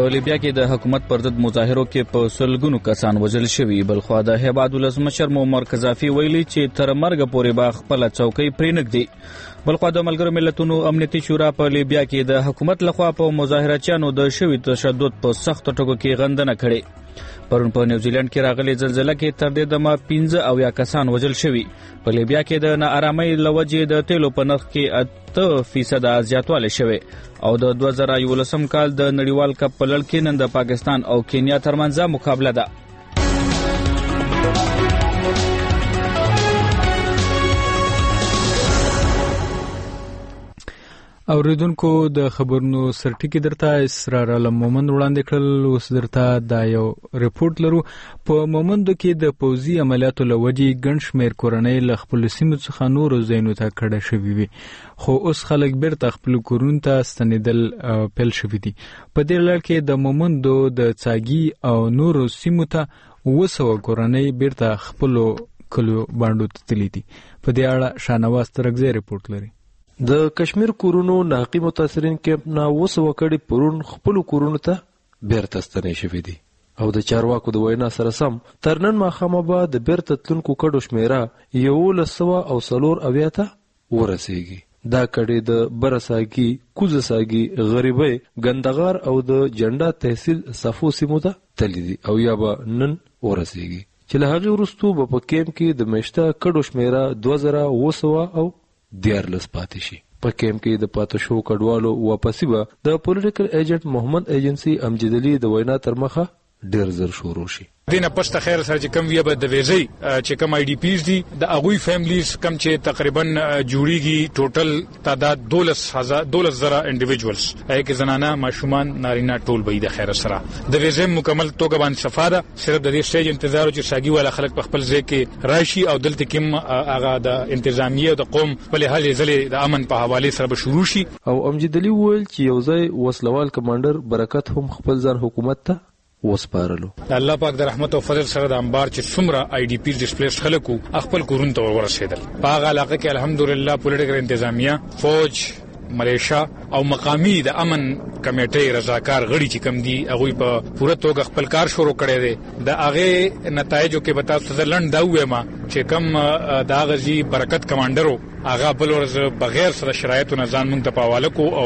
په لیبیا کې د حکومت پر ضد مظاهرو کې په سلګونو کسان وژل شوي. بلخوا د هیواد ولسمشر معمر قذافي ویلي چې تر مرګ پورې به خپله چوکۍ پرېنږدي. بلخوا د ملګرو ملتونو امنیتي شورا په لیبیا کې د حکومت لخوا په مظاهرچیانو د شوي تشدد په سختو ټکو کې غندنه کړې. پرون په نیوزیلند کې راغلي زلزله کې تر دې دمه پنځه اویا کسان وژل شوي. په لیبیا کې د ناارامۍ له وجې د تیلو په نرخ کې اته فیصده زیاتوالی شوی او د دوه زره یولسم کال د نړیوال کپ په لړ کې نن د پاکستان او کینیا ترمنځ مقابله ده. اوریدونکو د خبرونو سرټکی درته اسرار علم مومند وړاندې کړل. اوس درته دا یو ریپورت لرو. په مومندو کې د پوځي عملیاتو له وجې ګڼ شمېر کورنۍ له خپلو سیمو څخه نورو ځایونو ته کډه شوي وي، خو اوس خلک بیرته خپلو کورونو ته ستنېدل پیل شوي دي. په دې لړ کې د مومندو د څاګي او نورو سیمو ته اوه سوه کورنۍ بیرته خپلو کلیو بانډو ته تللي دي. په دې اړه شاهنواز ترکزی ریپورت لري. د کشمیر کورونو ناقي متاثرین کیمپ نه وسوه کړي پرون خپل کورونو ته بیرته ستنې شوي دي او د چارواکو د وینا سره سم تر نن ماښامه به د بیرته تلونکو کډو شمیره یولس سوه او څلور اویا ته ورسیږي. دا کډې د برساګي، کوزساګي، غریبۍ، ګندغار او د جنډا تحصیل صفو سیمو ته تللي دي او یا به نن ورسیږي چې له هغې وروستو به په کیمپ کې د میشته کډو شمیره دوه زره اوه سوه او دیارلس پاتې شي. په کیمپ کې د پاتې شو کډوالو واپسی به د پولیټیکل ایجنټ محمد ایجنسی امجد علي د وینا تر مخه ډیر زر شروع شي. دینه پښته خیر سره چې کم وی به د ویزي چې کم آی ډی پیز دي د اغوی فیملیز کم چې تقریبا جوړیږي ټوټل تعداد دولس هزار دولس زره انډیویډوالز هغه کې زنانه ماشومان نارینه ټول به د خیر سره د ویزي مکمل توګه باندې صفاده صرف د دې سټیج انتظار چې شاګي والا خلک په خپل ځای کې راشي او دلته کې هغه د انتظامیه د قوم په لحاظ ځلې د امن په حواله سره به شروع شي. او امجد علي ویل چې یو ځای وسلوال کمانډر برکت هم خپل ځان حکومت ته وسپارلو. الله پاک د رحمت او فضل سره د انبار چې څومره آی ډی پی ډیسپلیس خلکو خپل کورونو ته ورسېدل. په هغه علاقه کې الحمدلله پولیټیکل انتظامیه، فوج، ملیشا او مقامی د امن کمیټې رضاکار غړي چې کم دي هغه په پوره توګه خپل کار شروع کړی دی. د هغه نتایجو کې به تاسو ته لنډ دا وایم چې کم د غزي برکت کمانډرو هغه بل ورځ بغیر سره شرایطو نه ځان مونږ ته په حواله کو او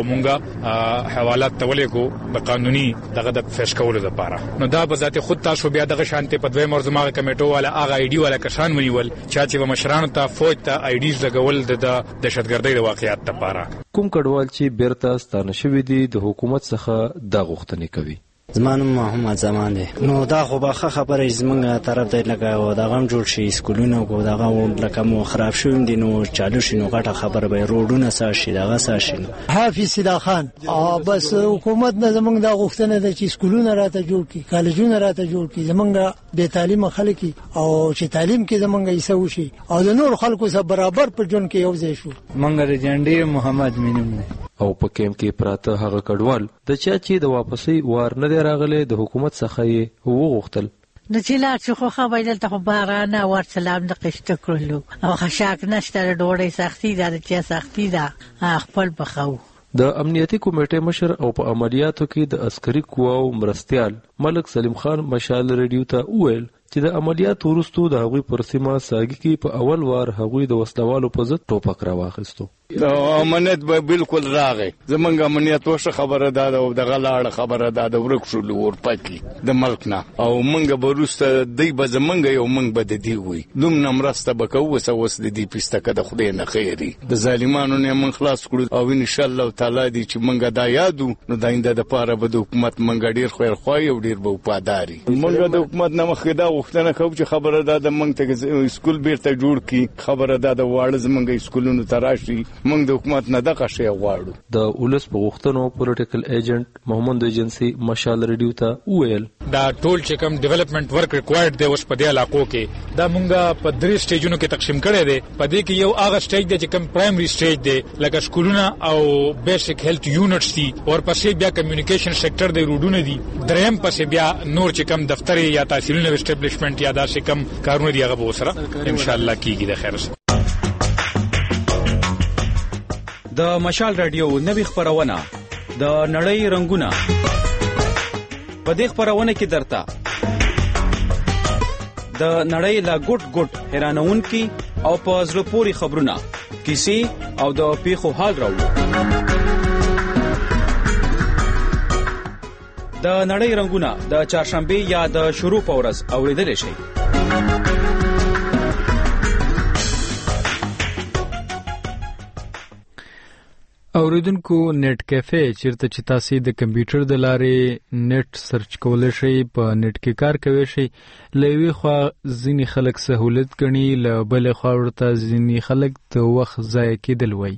مونږه حوالات تولې کو د قانوني دغه د فیس کولو لپاره. نو دا به ذات خود تاسو بیا دغه شانته په دوی مرزماغه کمیټو والا هغه آی ډی والا کسان ونیول چې چې مشرانو ته فوج ته آی ډیز لګول د دهشتګردۍ د واقعیت لپاره. کوم کډوال چې بیرته ستانه شوي دي د حکومت څخه دا غوښتنې کوي. زمانم محمد زمان دی. نو دا خو به خبره زمونږ طرف دی لکه او دا غم جوړ شي سکولونه کو دا غم لکه مو خراب شوم دي نو چالو شي نو غټه خبره به روډونه سا شي دا غسا شي. حافظ صدا خان او بس حکومت نه زمونږ دا غوښتنه ده چې سکولونه راته جوړ کړي، کالجونه راته جوړ کړي، زمونږ به تعلیم خلک او چې تعلیم کې زمونږ یې سو شي او د نور خلکو سره برابر په جون کې یو ځای شو. مونږ رجنډي محمد مینم نه او په کیمپ کې پراته هغه کډوال د چا چې د واپسی وار نه دی راغلی د حکومت څخه یې وغوښتل. د چې لا چې خو خبرې دلته خو باران او ورسلام د قشته کړلو او خشاک نشته ډوړې سختي ده چې سختي ده خپل بخو. د امنیتي کمیټې مشر او په عملیاتو کې د عسکري قواو مرستیال ملک سلیم خان مشال ریډیو ته وویل چې د عملیاتو وروسته د هغوی پر سیمه ساګي کې په اول وار هغوی د وسلوالو په ضد ټوپک راواخیستو. د امنیت به بالکل راغی. زمونږ امنیت وشه خبره ده او د غلاړه خبره ده د ورک شو لور پاتې د ملک نه او مونږ به وروسته دی به زمونږ یو مونږ به د دی وي دوم نمرسته به کوو وسه وس د دې پستکه د خدای نه خیری د ظالمانو نه مونږ خلاص کړو او ان شاء الله تعالی دې چې مونږ دا یادو نو د آینده لپاره به د حکومت مونږ ډیر خیر خوای او ډیر به وفاداری. مونږ د حکومت نه مخکې دا وختونه کوم چې خبره ده د مونږ ته سکول بیرته جوړ کی خبره ده د واړه زمونږ سکولونو تراشي مونږ د حکومت نه دغه شی غواړو. د ولس په غوښتنو پولیټیکل ایجنټ محمد ایجنسی مشال ریډیو ته وویل دا ټول چې کوم ډیولپمنٹ ورک ریکوایرډ دی اوس په دې علاقو کې دا مونږه په درې سټیجونو کې تقسیم کړی دی. په دې کې یو هغه سټیج دی چې کوم پرایمري سټیج دی لکه سکولونه او بیسیک هیلث یونټس دي او پسې بیا کمیونیکیشن سېکټر دی روډونه دي. دریم پسې بیا نور چې کوم دفتر یا تحصیلونه اسټابلیشمنت یا داسې کوم کارونه دی هغه به وسره ان شاء الله کیږي د خیر سره. د مشال رادیو نوې خبرونه د نړۍ رنگونه په دې خبرونه کې درته د نړۍ لا ګډ ګډ حیرانونکي او په زړه پورې خبرونه کیسې او د پیښو حال راوړو. د نړۍ رنگونه د چهارشنبه یا د شروع په ورځ اوریدل شي. اوریدونکو نیټ کیفے چیرته چې تاسو د کمپیوټر د لارې نیټ سرچ کولای شئ، په نیټ کې کار کوي شئ. لوي خو ځینی خلک سہولت غني، له بل خو ورته ځینی خلک د وخت ضایع کېدل وای.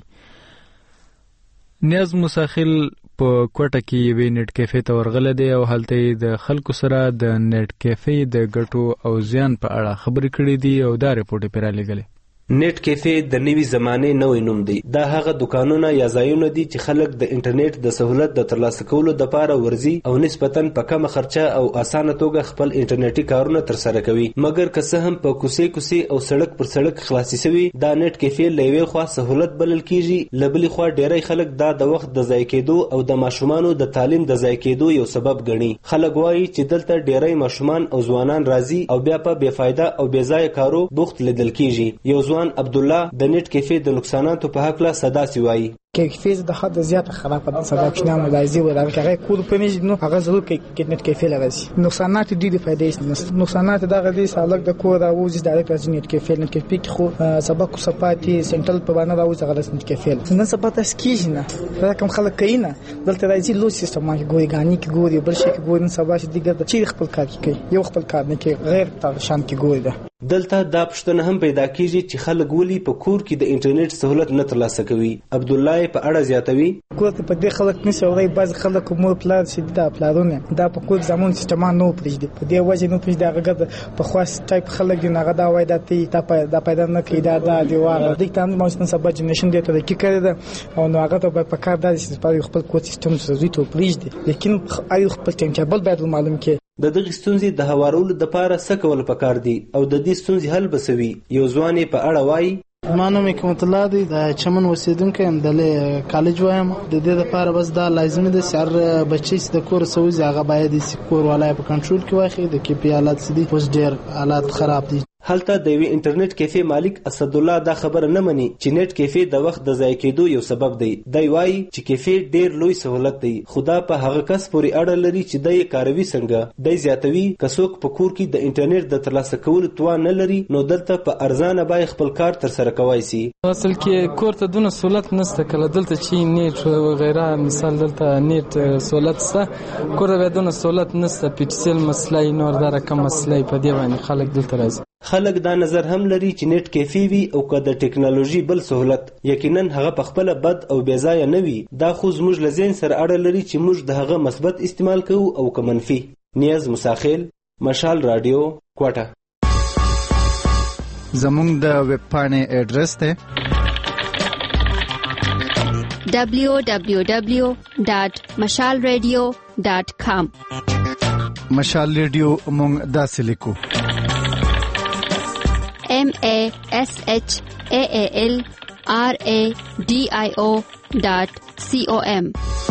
نیاز مساخل په کوټه کې وی نیټ کیفے ته ورغله دی او هلته د خلکو سره د نیټ کیفے د ګټو او زیان په اړه خبرې کړې دي او دا رپورټ یې پیرا لګلې. نیټ کیفے د نوي زمانه نوې نوم دی. دا هغه دکانونه یا ځایونه دي چې خلک د انټرنیټ د سہولت د ترلاسه کولو لپاره ورځي او نسبتاً په کمه خرچه او اسانه توګه خپل انټرنیټي کارونه ترسره کوي. مګر که څه هم په کوڅې کوڅې او سړک پر سړک خلاصي شوی، دا نیټ کیفے لوي خو سہولت بلل کیږي. لبلي خو ډیری خلک دا د وخت د ضایع کېدو او د ماشومانو د تعلیم د ضایع کېدو یو سبب ګڼي. خلک وایي چې دلته ډیری ماشومان او ځوانان راځي او بیا په بے فایده او بے ځای کارو بوخت لیدل کیږي. یو ځوان عبدالله د نیټ کیفے د نقصاناتو په حق لا صدا سی وایي. کیفیز د حد زیاته خراب ده، سبب چې نامو لازم و دا هغه کور په میج نو هغه ضرور کې نیټ کیفے لري. نقصانات دي د فائدې نشته. نقصانات دا غدي سالک د کور دا وځي د ډایرکټ نیټ کیفے نیټ کیفے خو سبق صفاتي سنټرل په باندې راوځي غلط نیټ کیفے نن سبا تاسو کیږي نه دا کوم خلک کینا دلته راځي لو سیستم ما ګوري غاني کې ګوري بل شي کې ګوري سبا چې دغه چې خپل کار کوي یو خپل کار نه کوي غیر تر شان کې ګوري ده. دلته دا پښتنه هم پیدا کیږي چې خلک ولي په کور کې د انټرنیټ سہولت نه ترلاسه کوي. عبدالله په اړه زیاتوي کور ته په دې خلک نشي اوري، بعض خلک مور پلان شي دا پلانونه دا په کور زمون سیستم نو پرېږدي. په دې وجه نو پرېږدي هغه په خاص ټایپ خلک دی نه دا وای دا تی دا پیدا نه کوي دا دا دی واره د تام موږ سبا جنریشن دی ته کې کړی دا او نو هغه ته په کار دا چې په خپل کور سیستم سره ته پرېږدي. لیکن ایو خپل ټیم ټیبل باید معلوم کې د دغه ستونزې د هوارولو لپاره څه کول پکار دي او د دې ستونزې حل بسوي. یو ځوان په اړه وایي ما نوم حکمت الله دی، د چمن اوسیدونکی یم، د کالج وایم. د دې لپاره بس دا لازمي ده چې هر بچی چې د کور سوځي هغه باید چې کور والای په کنټرول کې واخلي. د کې په حالت سدي اوس ډېر حالات خراب دي. هلته د وی انټرنیټ کیفے مالک اسد الله دا خبره نه مني چې نیټ کیفے د وخت د ضایع کېدو یو سبب دی. دی وایي چې کیفے ډېر لوی سہولت دی، خدا په هغه کس پورې اړه لري چې دی کاروي څنګه. دی زیاتوي که څوک په کور کې د انټرنیټ د ترلاسه کولو توان نه لري نو دلته په ارزانه بای خپل کار ترسره کوي سي. اصل کې کور ته دونه سہولت نشته، کله دلته چې نیټ او غیره مثال دلته نیټ سہولت سته، کور ته دونه سہولت نشته. پیټسل مسلې نور دا رقم مسلې په دی باندې خلک دلته راځي. خلک دا نظر هم لري چې نیټ کیفے وي او که د ټیکنالوژي بل سہولت یقینا هغه په خپل بد او بے ځای نه وي. دا خو زموږ لزین سره اړه لري چې موږ د هغه مثبت استعمال کوو او که منفي. نیاز مساخل، مشال رادیو، کوټه. زموږ د ویب پاڼې اډرس ته دبلیو دبلیو دبلیو ډاټ مشال ریډیو ډاټ کام. مشال ریډیو موږ داسې لیکو M A S H A A L R A D I O dot C O M.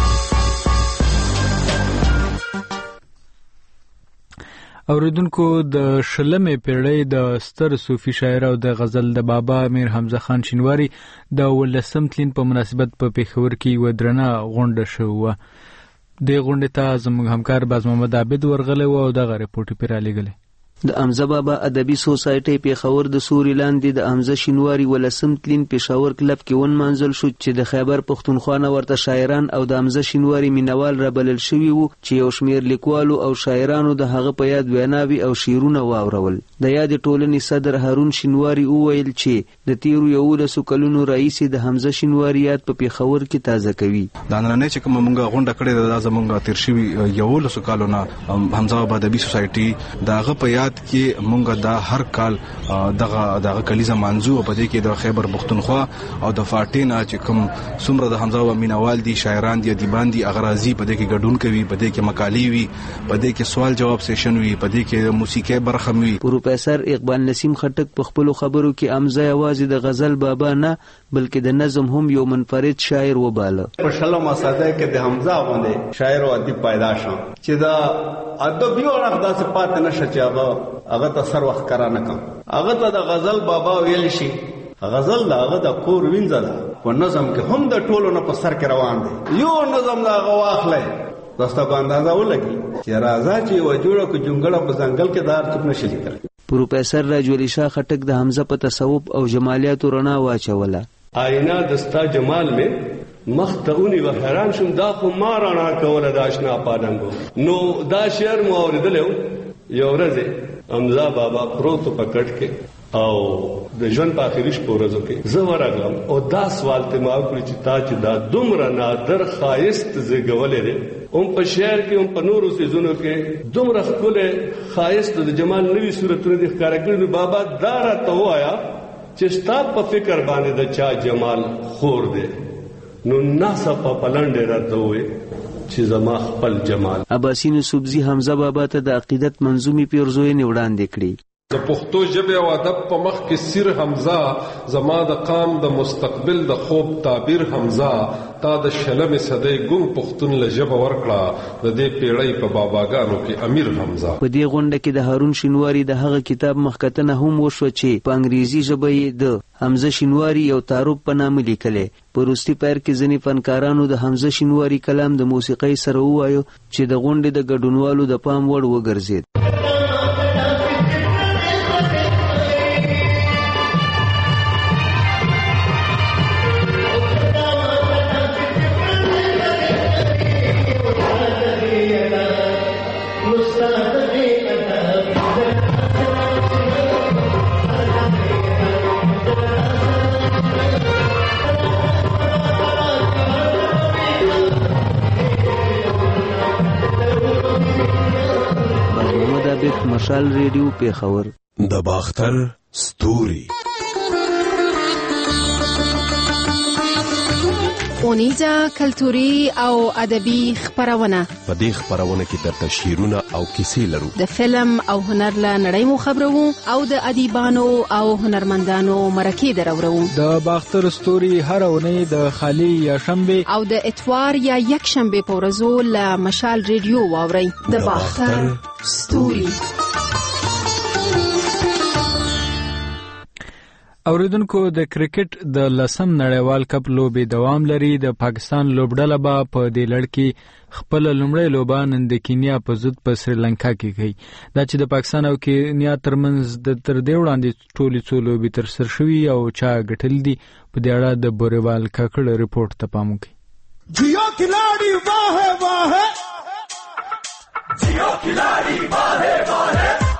اوریدونکو د شلمې پیړۍ د ستر صوفي شاعر او د غزل د بابا امیر حمزه خان شینواری د ولسم تلین په مناسبت په پیښور کې و درنه غونډه شوه. د غونډې ته زموږ همکار باز محمد عابد ورغلی و او دغه رپورټ یې پرې رالیږلی. د حمزه بابا ادبي سوسایټي پیښور د سوري لاندې د حمزه شینواری ولسم تلین پیښور کلب کې ون منزل شو چې د خیبر پښتونخوا نه ورته شاعران او د حمزه شینواری مینوال را بلل شوي وو چې یو شمیر لیکوالو او شاعرانو د هغه په یاد ویناوي او شعرونه واورول. د یاد ټولنې صدر هارون شینواری وویل چې د تیرو یولسو کلونو راهیسې د حمزه شینواری یاد په پیښور کې تازه کوي. دا نن چې کومه مونږه غونډه کړې ده دا زمونږ تیر شوي یولسو کالونه حمزه بابا ادبي سوسایټي داغه په یاد کې مونږ دا هر کال دغه دغه کلیزه منځو په دې کې د خیبر پښتونخوا او د فاټینا چې کوم څومره د حمزه بابا مینوال دي شاعران دي ادیبان دي اغرازي په دې کې ګډون کوي، په دې کې مقالې وي، په دې کې سوال جواب سیشن وي، په دې کې موسیقي برخه وي. پروفیسور اقبال نسیم خټک په خپل خبرو کې حمزه یوازې د غزل بابا نه بلکې د نظم هم یو منفرد شاعر وباله. په شلمه صده کې د حمزه باندې شاعر او ادیب پیدا شو چې دا ادب یو اړخ داسې پاتې نشه چې هغه هغه ته سر وخت کرا نه کم. هغه ته د غزل بابا ویل شي، غزل دا هغه د کور وینځه ده په نظم کې هم د ټولو نه په سر کې روان دی. یو نظم دا هغه واخلئ تاسو ته اندازه ولګي چې راځه چې و جوړه کو جونګړه په ځنګل کې دار چپ نشي لیکل. پروفیسر راجولی شاه خټک د حمزه په تصوف او جمالیاتو رڼا واچوله. آینه دستا جمال میں مختونی و حیران شم دا خو ما رڼا کوله د آشنا پادنګو. نو دا شعر مو اوریدلو یو ورځ حمزه بابا پروت په کټ کې او د ژوند په اخري شپو ورځو کې زه ورغلم او دا سوال ته ما وکړ چې تا چې دا دومره نادر خایست زګولې ده هم په شعر کې هم په نورو سيزونو کې دومره ښکلی خایست د جمال نوي صورتونه دي ښکاره کړي. بابا دا راته ووایه چې ستا په فکر باندې د چا جمال خور دی. نو ناڅاپه په لنډې راته ووایي چې زما خپل جمال. عباسي نصوبزي حمزه بابا ته د عقیدت منظومې پیرزوینې وړاندې کړي. د پښتو ژبې او ادب په مخ کې سیر حمزه زما د قام د مستقبل د خوب تعبیر حمزه تا د شلمې صدۍ ګونګ پښتون له ژبه ورکړه د دې پیړۍ په باباګانو کې امیر حمزه. په دې غونډه کې د هارون شینواری د هغه کتاب مخکتنه هم وشوه چې په انګریزي ژبه یې د حمزه شینواری یو تعارف په نامه لیکلی. په وروستي پیر کې ځینې فنکارانو د حمزه شینواری کلام د موسیقۍ سره ووایو چې د غونډې د ګډونوالو د پام وړ وګرځید. مشال ریډیو پیښور د باختر ستوري. اونیزه کلتوري او ادبي خبرونه. په دې خبرونه کې درته شعرونه او کیسې لرو. د فلم او هنر له نړۍ مو خبرو او د ادیبانو او هنرمندانو مرکې درورو. د باختر ستوري هر اونۍ د خالی یا شنبه او د اتوار یا یک شنبه په ورځو له مشال ریډیو واوري. د باختر ستوري. اوریدونکو د کرکټ د لسم نړیوال کپ لوبې دوام لري. د پاکستان لوبډله به په دې لړ کې خپل لومړی لوبه نن د کینیا په ضد په سریلانکا کې کوي. دا چې د پاکستان او کینیا ترمنځ د تر دې وړاندې ټولې څو لوبې ترسره شوي او چا ګټلې دي په دې اړه د بوریوال کاکړ ریپورت ته پام وکړئ. جیو کلاڑی واہ واہ جیو کلاڑی واہ واہ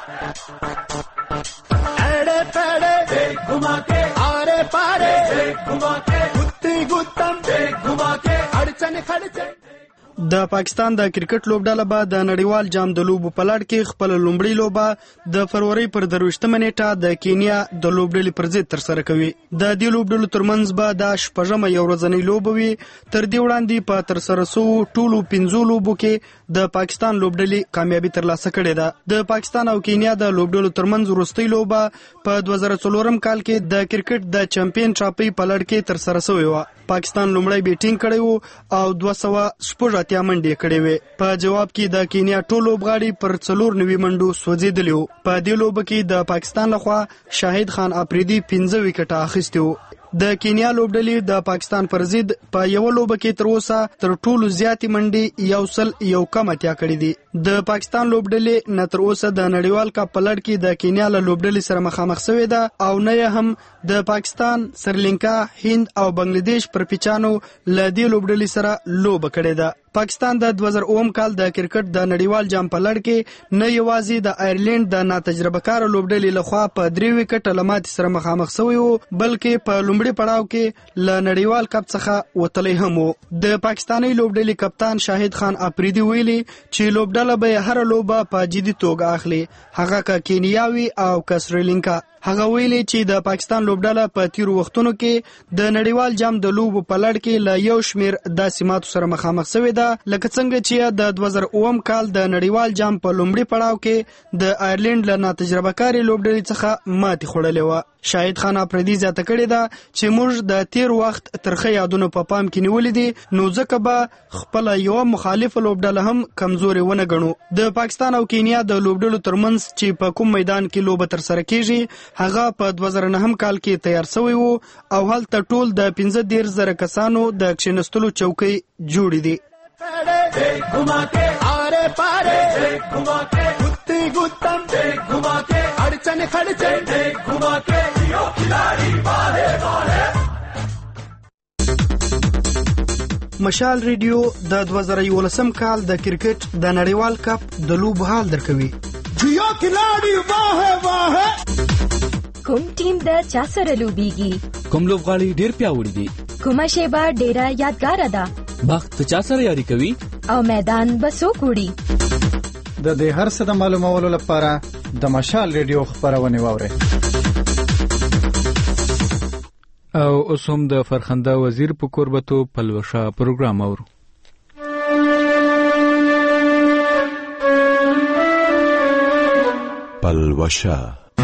एड़े पेड़े घुमा के आरे पारे घुमा के गुत्ती गुत्तम घुमा के अड़चन खड़चन. د پاکستان د کرکټ لوبډله به د نړیوال جام د لوبو په لړ کې خپل لومړی لوبه د فروری پر درویشتمه نیټه د کینیا د لوبډلې پر ضد ترسره کوي. د دې لوبډلو ترمنځ به د شپږمه یو ورځنۍ لوبه وي. تر دې وړاندې په ترسره شوو ټولو پنځو لوبو کې د پاکستان لوبډلې کامیابي ترلاسه کړې ده. د پاکستان او کینیا د لوبډلو ترمنځ وروستۍ لوبه په دوه زره څلورم کال کې د کرکټ د چمپیون ټرافي په لړ کې ترسره شوې وه. پاکستان لومړی بیټینګ کړی وو او دوه سوه شپږ اتیا منډې کړې وې. په جواب کې د کینیا ټول لوبغاړي پر څلور نوي منډو سوځېدلي وو. په دې لوبه کې د پاکستان لخوا شاهد خان افریدي پنځه وکټه اخیستي وو. د کینیا لوبډلې د پاکستان پر ضد په یو لوبه کې تر اوسه تر ټولو زیاتې منډې یو سل یو کم اتیا کړې دي. د پاکستان لوبډلې نه تر اوسه د نړیوال کپ په لړ کې د کینیا له لوبډلې سره مخامخ شوې ده او نه هم د پاکستان، سریلانکا، هند او بنگلاديش پر پیچانو له دې لوبډلې سره لوبه کړې ده. پاکستان د دوه زره اووم کال د کرکټ د نړیوال جام په لړ کې نه یوازې د آیرلند د ناتجربه کار لوبډلې لخوا په درې وکټه له ماتې سره مخامخ شوی وو، بلکې په لومړي پړاو کې له نړیوال کپ څخه وتلی هم وو. د پاکستاني لوبډلې کپتان شاهد خان افریدي ویلي چې لوبډله به هر لوبه په جدي توګه اخلي، هغه که کینیاوي او که سریلانکا. هغه ویلي چې د پاکستان لوبډله په تیرو وختونو کې د نړیوال جام د لوبو په لړ کې له یو شمیر داسې ماتو سره مخامخ شوې ده لکه څنګه چې د دوه زره اووم کال د نړیوال جام په لومړي پړاو کې د آیرلند له ناتجربه کاري لوبډلې څخه ماتې خوړلې وه. شاهد خان افریدي زیاته کړې ده چې موږ د تیر وخت ترخه یادونه په پام کې نیولې دي نو ځکه به خپل یو مخالف لوبډله هم کمزوري ونه ګڼو د پاکستان او کینیا د لوبډلو ترمنځ چې په کوم میدان کې لوبه تر سره کیږي هغه په دوه زره نهم کال کې تیار شوی وو او هلته ټول د پنځه دېرش زره کسانو د کښینستلو چوکۍ جوړې دي घुमा के आरे पारे घुमा के गुत्ती गुत्तम घुमा के अड़चन खड़चन घुमा के खिलाड़ी बाहे बाहे مشال ریډیو د دوه زره یولسم کال د کرکټ د نړیوال کپ د لوب حال درکوي جیو کلاړي واه واه کوم ټیم د چا سره لوبيږي کوم لوبغاړي ډیر پیاوړي دي کومه شیبه ډیره یادګار ده وخت چا سره یاري کوي او میدان بسو کوړي د دې هر څه د معلومولو لپاره د مشال ریډیو خبرونه واوري او اوس هم د فرخنده وزیر په قربتو پلوشا پروګرام اورو پلوشا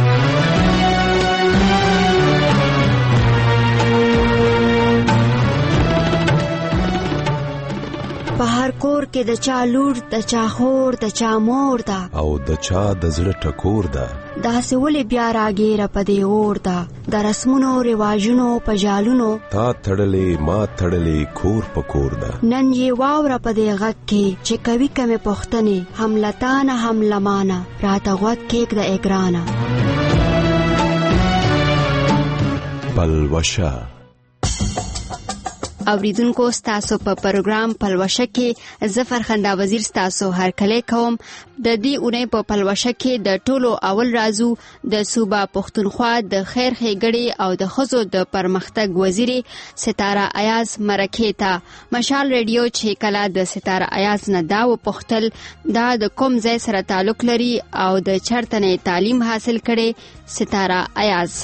په هر کور کې د چا لور د چا خور د چا مور ده او د چا د زړه ټکور ده داسې ولې بیا راګیره په دې اور ده د رسمونو رواجونو په جالونو تا تړلې ما تړلې کور په کور ده نن یې واوره په دې غږ کې چې کوي کمې پوښتنې هم لتانه هم لمانه راته غوږ کېږده ای ګرانه پلوشا اوریدونکو ستاسو په پروګرام پلوشه کې زفر خندا وزیر ستاسو هر کله کوم د دې اونۍ په پلوشه کې د ټولو اول رازو د صوبا پښتونخوا د خیر ښېګړې او د ښځو د پرمختګ وزیر ستاره ایاز مرکې ته مشال ریډیو چې کله د ستاره ایاز نه دا وپوښتل دا د کوم ځای سره تعلق لري او د چرته نه تعلیم حاصل کړي ستاره ایاز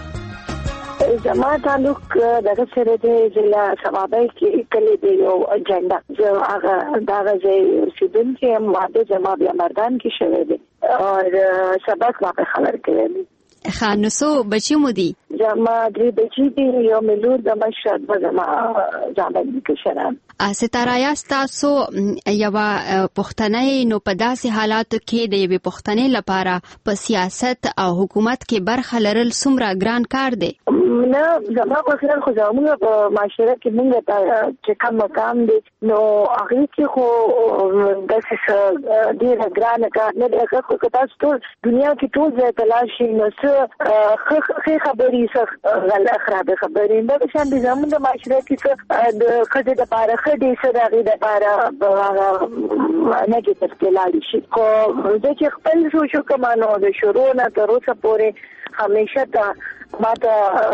زما تعلق دغه سره د ضلع ثوابای کې کلی دی یو اجنډا زه هغه دغه ځای اوسیدونکي یم واده زما بیا مردان کې شوی دی او سبق ما په خبر کړی دی خانوسو بچی مو دی زما درې بچی دي یو ملور د مشهد و زما ځامن کې شرم ستاره ایاز تاسو یو پښتنې نو په داسې حالاتو کې د یوې پښتنې لپاره په سیاست او حکومت کې برخه لرل څومره ګران کار دی نه زما په خیال خو زموږ په معاشره کې موږ ته چې کوم مقام دی نو هغه کې خو داسې ډېر ګران کار نه دی خو تاسو ټول دنیا کې ټول ځای تلاش شي نو څه خبرې څه غلط خراب خبرې نه شان دي زموږ د معاشره کې څه د خځې د لپاره خدي سره غي د لپاره نه کې تفصیلات شي خو د چې خپل شو شو کمانو د شروع نه تر اوسه پورې همیشه تا ماته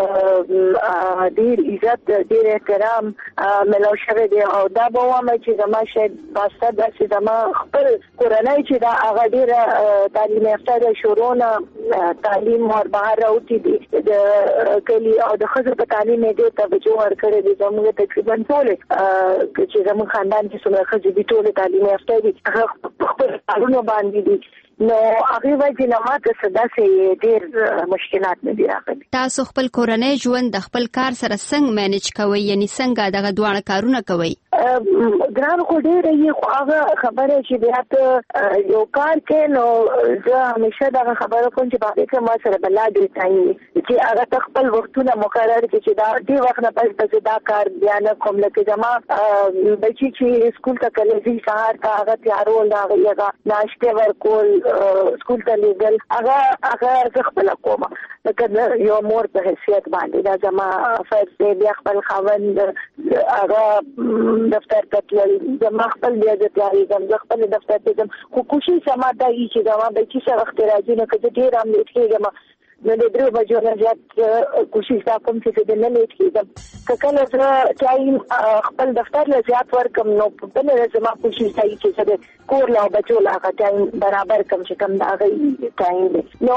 ډیر عزت ډیر احترام ملو شوی دی او دا به وایم چې زما شاید واسطه د چې زما خپل کورنۍ چې دا هغه ډیر تعلیم یافته د شروع نه تعلیم ور بهر راوتی دي د کلی او د خزر په تعلیم دې توجه ورکړي دي زموږ تقریبا ټول چې زموږ خاندان کې څومره خزر دي ټول تعلیم یافته دي خپل کارونه باندې دي نو هغه وجه نه ماته صدا سي ډېر مشکلات نه دي راغلي تاسو خپل کورنۍ ژوند د خپل کار سره څنګه مینج کوئ یعنی څنګه دغه دواړه کارونه کوئ ګران خو ډېر یې خو هغه خبره چې بیا ته یو کار کې نو زه همیشه دغه خبره کوم چې باندې کې ما سره بلا دي چې هغه خپل وختونه مقرر کړي چې دا دې وخت نه پس پس دا کار بیا نه کوم لکه زما بچی چې سکول ته کلیزي سهار ته هغه تیارول دا هغه ناشته ورکول سکول ته لیدل هغه هغه خپل کومه لکه یو مور په حیثیت باندې دا زما فرض دی بیا خپل خاوند هغه دفتر ته تلل زما خپل بیا د تیاری زم خپل دفتر ته زم خو کوشش سما دا ای چې زما بچی سره وخت راځي نه کړي ډیر هم لیټ کېږم نو د درو بجو نه زیات کوشش دا کوم چې د نه لیټ کېږم کله زه ټایم خپل دفتر له زیات ورکم نو په بل ورځ ما کوشش کوي چې زه کور لا بچو لا ټایم برابر کم چې کم دا غي ټایم دی نو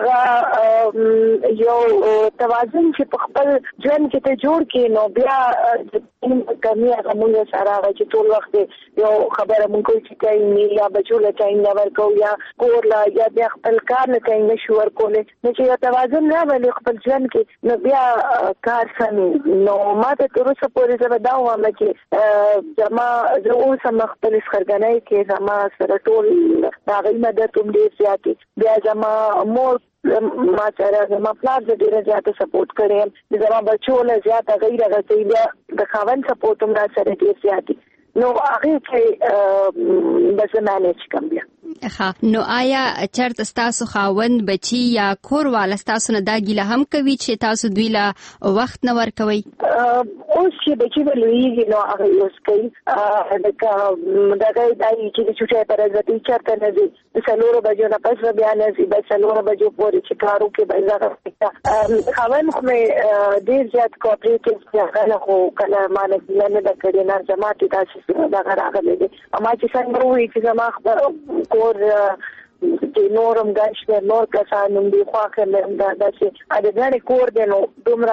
هغه یو توازن چې په خپل ژوند کې ته جوړ کې نو بیا کمی هغه موږ سره چې ټول وخت یو خبره مونږ کوي چې ټایم یا بچو له ټایم نه ورکو یا کور لا یا بیا خپل کار نه ټایم نشو ورکول نو چې یو توازن راولي خپل ژوند کې نو بیا کار سم نو ما ته تر اوسه پورې زه دا وایم چې زما زه اوس هم خپل خرګنۍ کې زما سره ټول دا غي مدد هم ډیر زیاتې بیا زما مور ما سره زما پلار د ډیره زیاته سپورټ کړي زما بچو له زیاته غیر غوښتي بیا د خاوند سپورټ هم را سره ډیر زیاتې نو هغه کې بس مانیج کوم بیا ها نو آیا چرته تاسو خاوند بچي یا کور والا تاسو نه دا ګیله هم کوي چې تاسو دوی له وخت نه ورکوي اوس چې بچي ولويږي نو هغه اوس کوي دا دا دای چې د چوټه پر ځتې چرته نه دي د سلوړو بجو نه پس بیا نه دي د سلوړو بجو پورې چې کارو کې بایزه خاوند خو مې ډیر زیات کوپریټیو څنګه خو کله مانه نه د کړي نه جماعتي تاسو دا راغلي دي اما چې څنګه وایي چې زما کور د نورم ګاشته نور کسانو دی خو کله دا چې اده غړي کور دی نو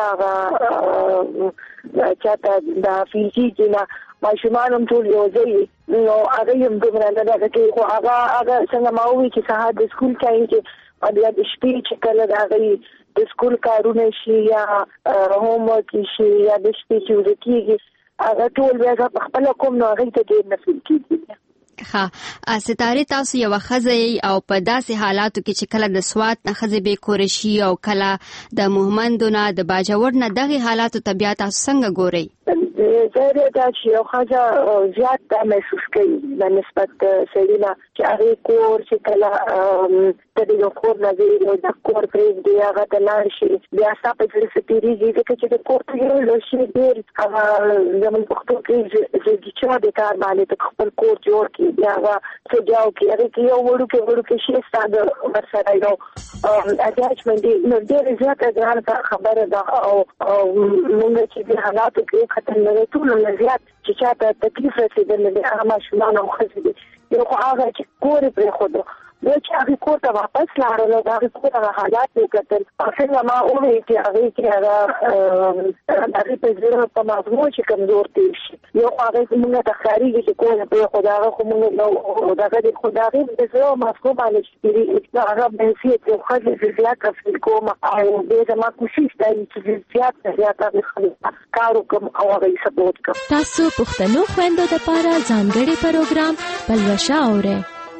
دومره چاته دا فیزي جنا ماشومان هم ټول یو ځای نو هغه هم دومره نه دا کې خو هغه هغه څنګه ما وی چې سهار د سکول ټایم کې بیا د شپې چې کله دا غي د سکول کارونه شي یا هوم ورک شي یا د شپې چې ورکیږي هغه ټول بیا خپل کوم نو هغه ته ډیر نه فیل کیږي ها ستاره تاسو یو خزه او په داسې حالاتو کې چې کله د سوات نه خزه به کورشي او کله د موهمندونه د باجوړ نه دغه حالاتو طبيعت تاسو څنګه ګورئ زه دا چې یو خزه زیات د محسوس کوي د نسبت سړینا چې هغه کور چې کله د دې کور نه دی د کور پریز دی هغه د لار شي بیا تاسو په دې ستېریږي چې د کور ته یو لوشي ډیر هغه زموږ پښتو کې چې د کار باندې خپل کور جوړ کی بیا هغه څه جاو کې هغه کې یو وړو کې وړو کې شي ستاسو ورسره یو اټاچمنت دی نو ډیر زیات د خبره ده او موږ چې د حالاتو کې خطر نه ټول نه زیات چې چاته تکلیف رسیدل نه هغه ماشومان او خزې دي یو هغه چې کور پرې خو نو چې هغه کور ته واپس لاړل دا کور هغه حالات وکړل څنګه ما اورې چې هغه کې هغه هغه په ځای په مازمو چې کمزور دي یو هغه موږ ته خاريږي چې کور په خدای خو موږ نو دغه د خدای د زړه ماسکو باندې چې هغه به سي چې خو دې زیات افل کوم او دې ما کوشش کوي چې زیات زیات کارو کوم او هغه سپورټ کوم تاسو پښتنو خويندو لپاره ځانګړي پروګرام پلوشه اورئ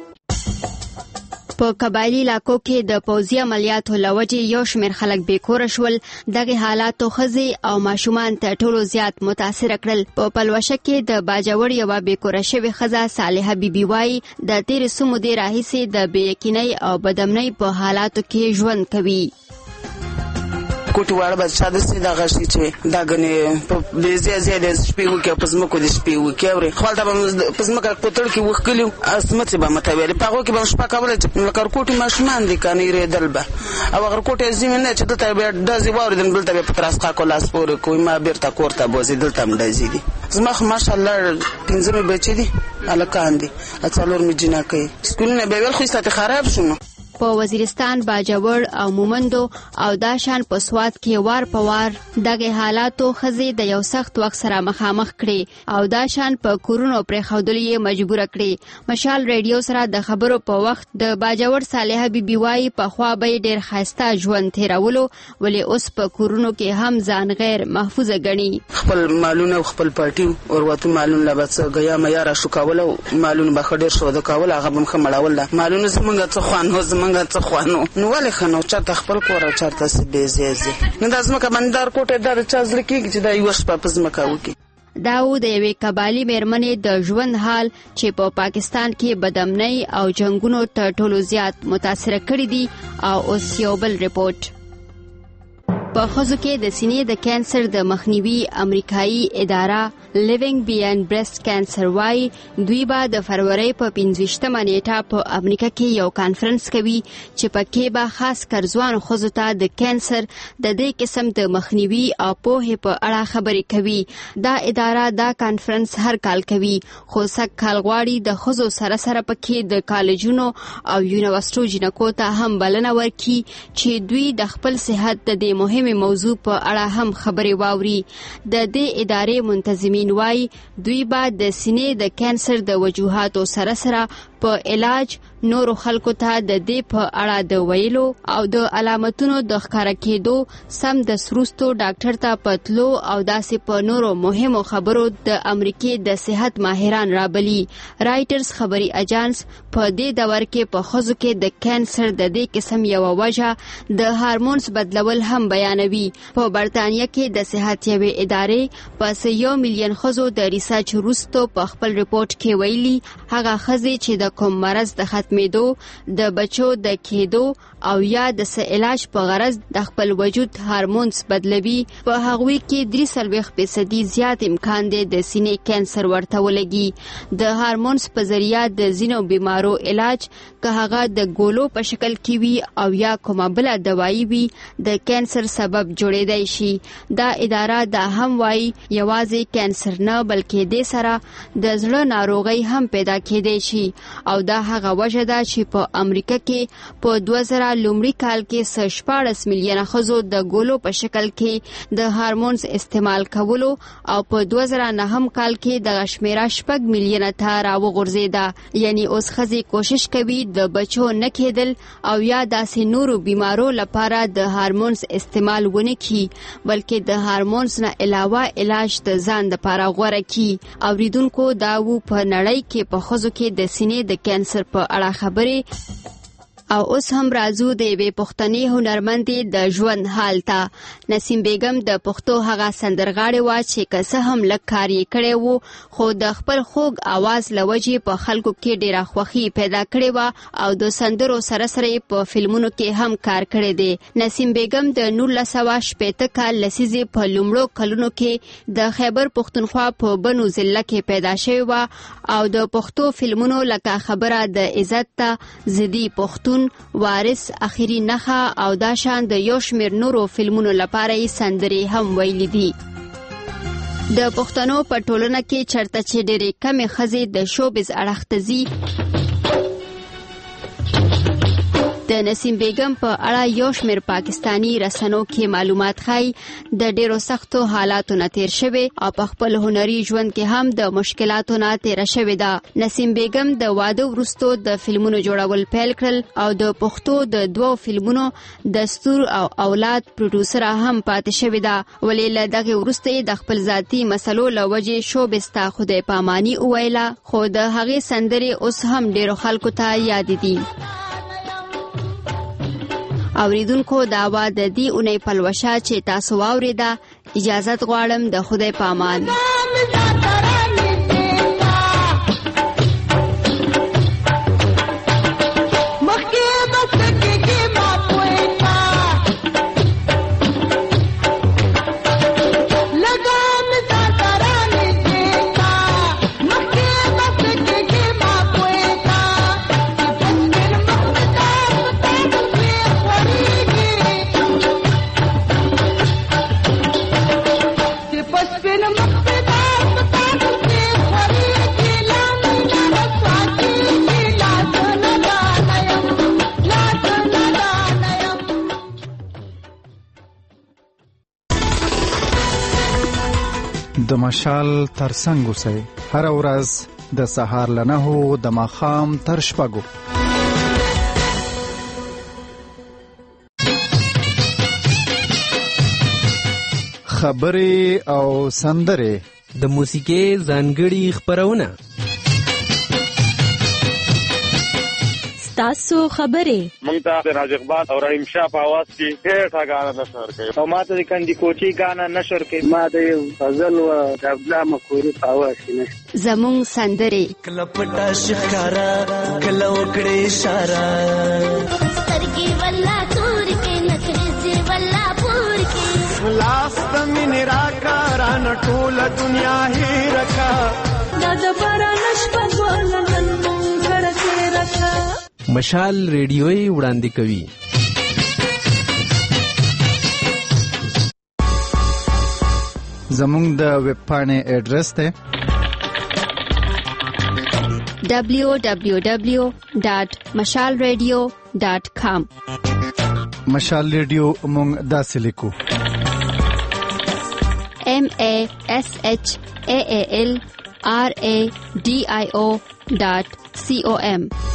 په قبایلی علاقو کې د پوځي عملیاتو لوجې یو شمېر خلک بیکور شول دغه حالاتو خزي او ماشومان ته ټولو زیات متاثر کړل په پلوشه کې د باجوړ یو بیکور شوی خزه صالحه بیبي وای د تیر سمو دی راهیسي د بیکینۍ او بدامنۍ په حالاتو کې ژوند کوي کوټي وړ بچا د سي دا غشي چې دا غني په لیزه زیاده سپیو کې په زمکو د سپیو کې اوري خپل دا په زمکه په تل کې وخکلیو اسمت به متویل په هغه کې به شپه کول چې لکه کوټي ماشومان دي کني ری دلبه او هغه کوټي زمینه چې دته به د زی واره دن بلته په تراس کا کولاس پور کوی ما بیرته کوړه بوزي دلته مډزي دي زما ماشاءالله پنځمه بچی دي الکان دي اڅلور می جنا کوي سکول نه به ول خو ستاسو خراب شونه په وزیرستان باجوړ او مومندو او داشان په سواد کې وار په وار دغه حالاتو خزي د یو سخت وخت سره مخامخ کړي او داشان په کورونو پرې خودلې مجبور کړي مشال ریډیو سره د خبرو په وخت د باجوړ صالحه بیبي وای په خوا به ډیر خاسته ژوند تیرولو ولې اوس په کورونو کې هم ځان غیر محفوظ غني خپل مالونه خپل پارټي او ورته مالونه لبس غیا مې را شو کاوله مالونه به خډیر شو د کاوله هغه هم خمړاول مالونه زمونږ څه خوان هو زمونږ څه خوانو نو ولې خنو چاته خپل کور او چارته سي بيزيزي نو د ازمکه باندې کوټه در چازل کېږي چې دا یو شپه پزمکه وکي داو د یوې قبایلی میرمنې د ژوند حال چې په پا پاکستان کې بدامنۍ او جنگونو ته ټولو زیات متاثر کړي دي او اوس یو بل ریپورت په خزو کې د سینې د کانسر د مخنیوي امریکایي اداره لیوینګ بیاند برست کانسر وای دوی به د فروری په پنځویشتمه نیټه په امریکا کې یو کانفرنس کوي چې پکې به خاص کر ځوان ښځو ته د کانسر د دې قسم د مخنیوي او پوهې په اړه خبرې کوي. دا اداره دا کانفرنس هر کال کوي خو سږ کال غواړي د ښځو سره سره پکې د کالجونو او یونیورسټو جنکو ته هم بلنه ورکړي چې دوی د خپل صحت د دې مهمه موضوع په اړه هم خبرې واوري. د دې ادارې منتظمین وای دوی به د سینې د کانسر د وجوهاتو سره سره په علاج نورو خلکو ته د دې په اړه د ویلو او د علامتونو د ښکاره کېدو سم د سروستو ډاکټر ته پتلو او داسې په نورو مهمو خبرو د امریکې د صحت ماهران رابلی. رایټرز خبري اجانس په دې دور کې په ښځو کې د کانسر د دې قسم یو وجه د هارمونز بدلول هم بیانوي. په برتانیا کې د صحت یوې ادارې پس یو میلیون ښځو د ریسرچ وروسته په خپل ریپورت کې ویلي هغه ښځې چې د کوم مرض د ختمېدو د بچو د کېدو او یا د څه علاج په غرض د خپل وجود هارمونز بدلوي په هغوی کې درې څلوېښت فیصدي زیات امکان دی د سینې کانسر ورته ولګي. د هارمونز په ذریعه د ځینو بیمارو علاج که هغه د ګولو په شکل کې وي او یا کومه بله دوایي وي د کانسر سبب جوړېدای شي. دا اداره دا هم وایي یوازې کانسر نه بلکې دې سره د زړه ناروغۍ هم پیدا کېدای شي او دا هغه وجه ده چې په امریکا کې په دوه زره لومړي کال کې څه شپاړس میلیونه ښځو د ګولو په شکل کې د هارمونز استعمال کولو او په دوه زره نهم کال کې دغه شمیره شپږ میلیونه ته راوغورځېده. یعنی اوس ښځې کوشش کوي د بچو نه کېدل او یا داسې نورو بیمارو لپاره د هارمونز استعمال ونه کړي بلکې د هارمونز نه علاوه علاج د ځان لپاره غوره کړي. اوریدونکو دا و په نړۍ کې په ښځو کې د سینې د کانسر په اړه خبرې او اوس هم راځو د یوې پښتنې هنرمندې د ژوند حال ته. نسیم بیگم د پښتو هغه سندرغاړې وه چې که څه هم لږ کار یې کړی و خو د خپل خوږ اواز له وجې په خلکو کې ډېره خوښي پیدا کړې وه او د سندرو سره سره یې په فلمونو کې هم کار کړی دی. نسیم بیگم د نولس سوه شپېته کال لسیزې په لومړو کلونو کې د خیبر پښتونخوا په بنو ضلع کې پیدا شوې وه او د پښتو فلمونو لکه خبره د عزت ته زدي پښتون وارث اخیری نخه او دا شان د یو شمیر نورو فلمونو لپاره یې سندرې هم ویلي دي. د پښتنو په ټولنه کې چرته چې ډېرې کمې ښځې د شوبز اړخ ته ځي د نسیم بیگم په اړه یو شمیر پاکستانی رسنو کې معلومات ښایي د ډېرو سختو حالاتو نه تیر شوی او په خپل هنري ژوند کې هم د مشکلاتو نه تیره شوې ده. نسیم بیگم د واده وروسته د فلمونو جوړول پیل کړل او د پښتو د دوو فلمونو دستور او اولاد پروډوسره هم پاتې شوې ده ولې له دغې وروسته د خپل ذاتي مسلو له وجې شوبز ته خدای پاماني وویله خو د هغې سندرې اوس هم ډېرو خلکو ته یادې دي. اوریدونکو دا وا د دې اونۍ پلوشه چې تاسو واوریده اجازت غواړم د خدای پامان. د مشال ترڅنګ اوسئ هر ورځ د سهار له نهو د ماښام تر شپږو. خبرې او سندرې د موسیقۍ ځانګړي خپرونه تاسو خبرې مونږ ته د راج اقبال او رحیم شاه په आवाज کې ډېر غاڼه نشر کوي او ماته د کندي کوچي غاڼه نشر کوي ما د غزل او د عبدالله مخوري په आवाज کې نشته. زمون سندرې کله پټا شکارا کله وکړې اشاره سترګې ولا تور کې نخرې والله پور کې لاس د مين راکار ران ټول دنیا هیر کا دا د بارانش په ګلنن مونږ سره تیر کا. مشال ریډیوي وړاندې کوي. زمونږ د ویب پاڼې ایډرس ته دبلیو دبلیو دبلیو ډاټ مشال ریډیو ډاټ کام. مشال ریډیو مونږ داسې لیکو M A S H A A L R A D I O dot C O M.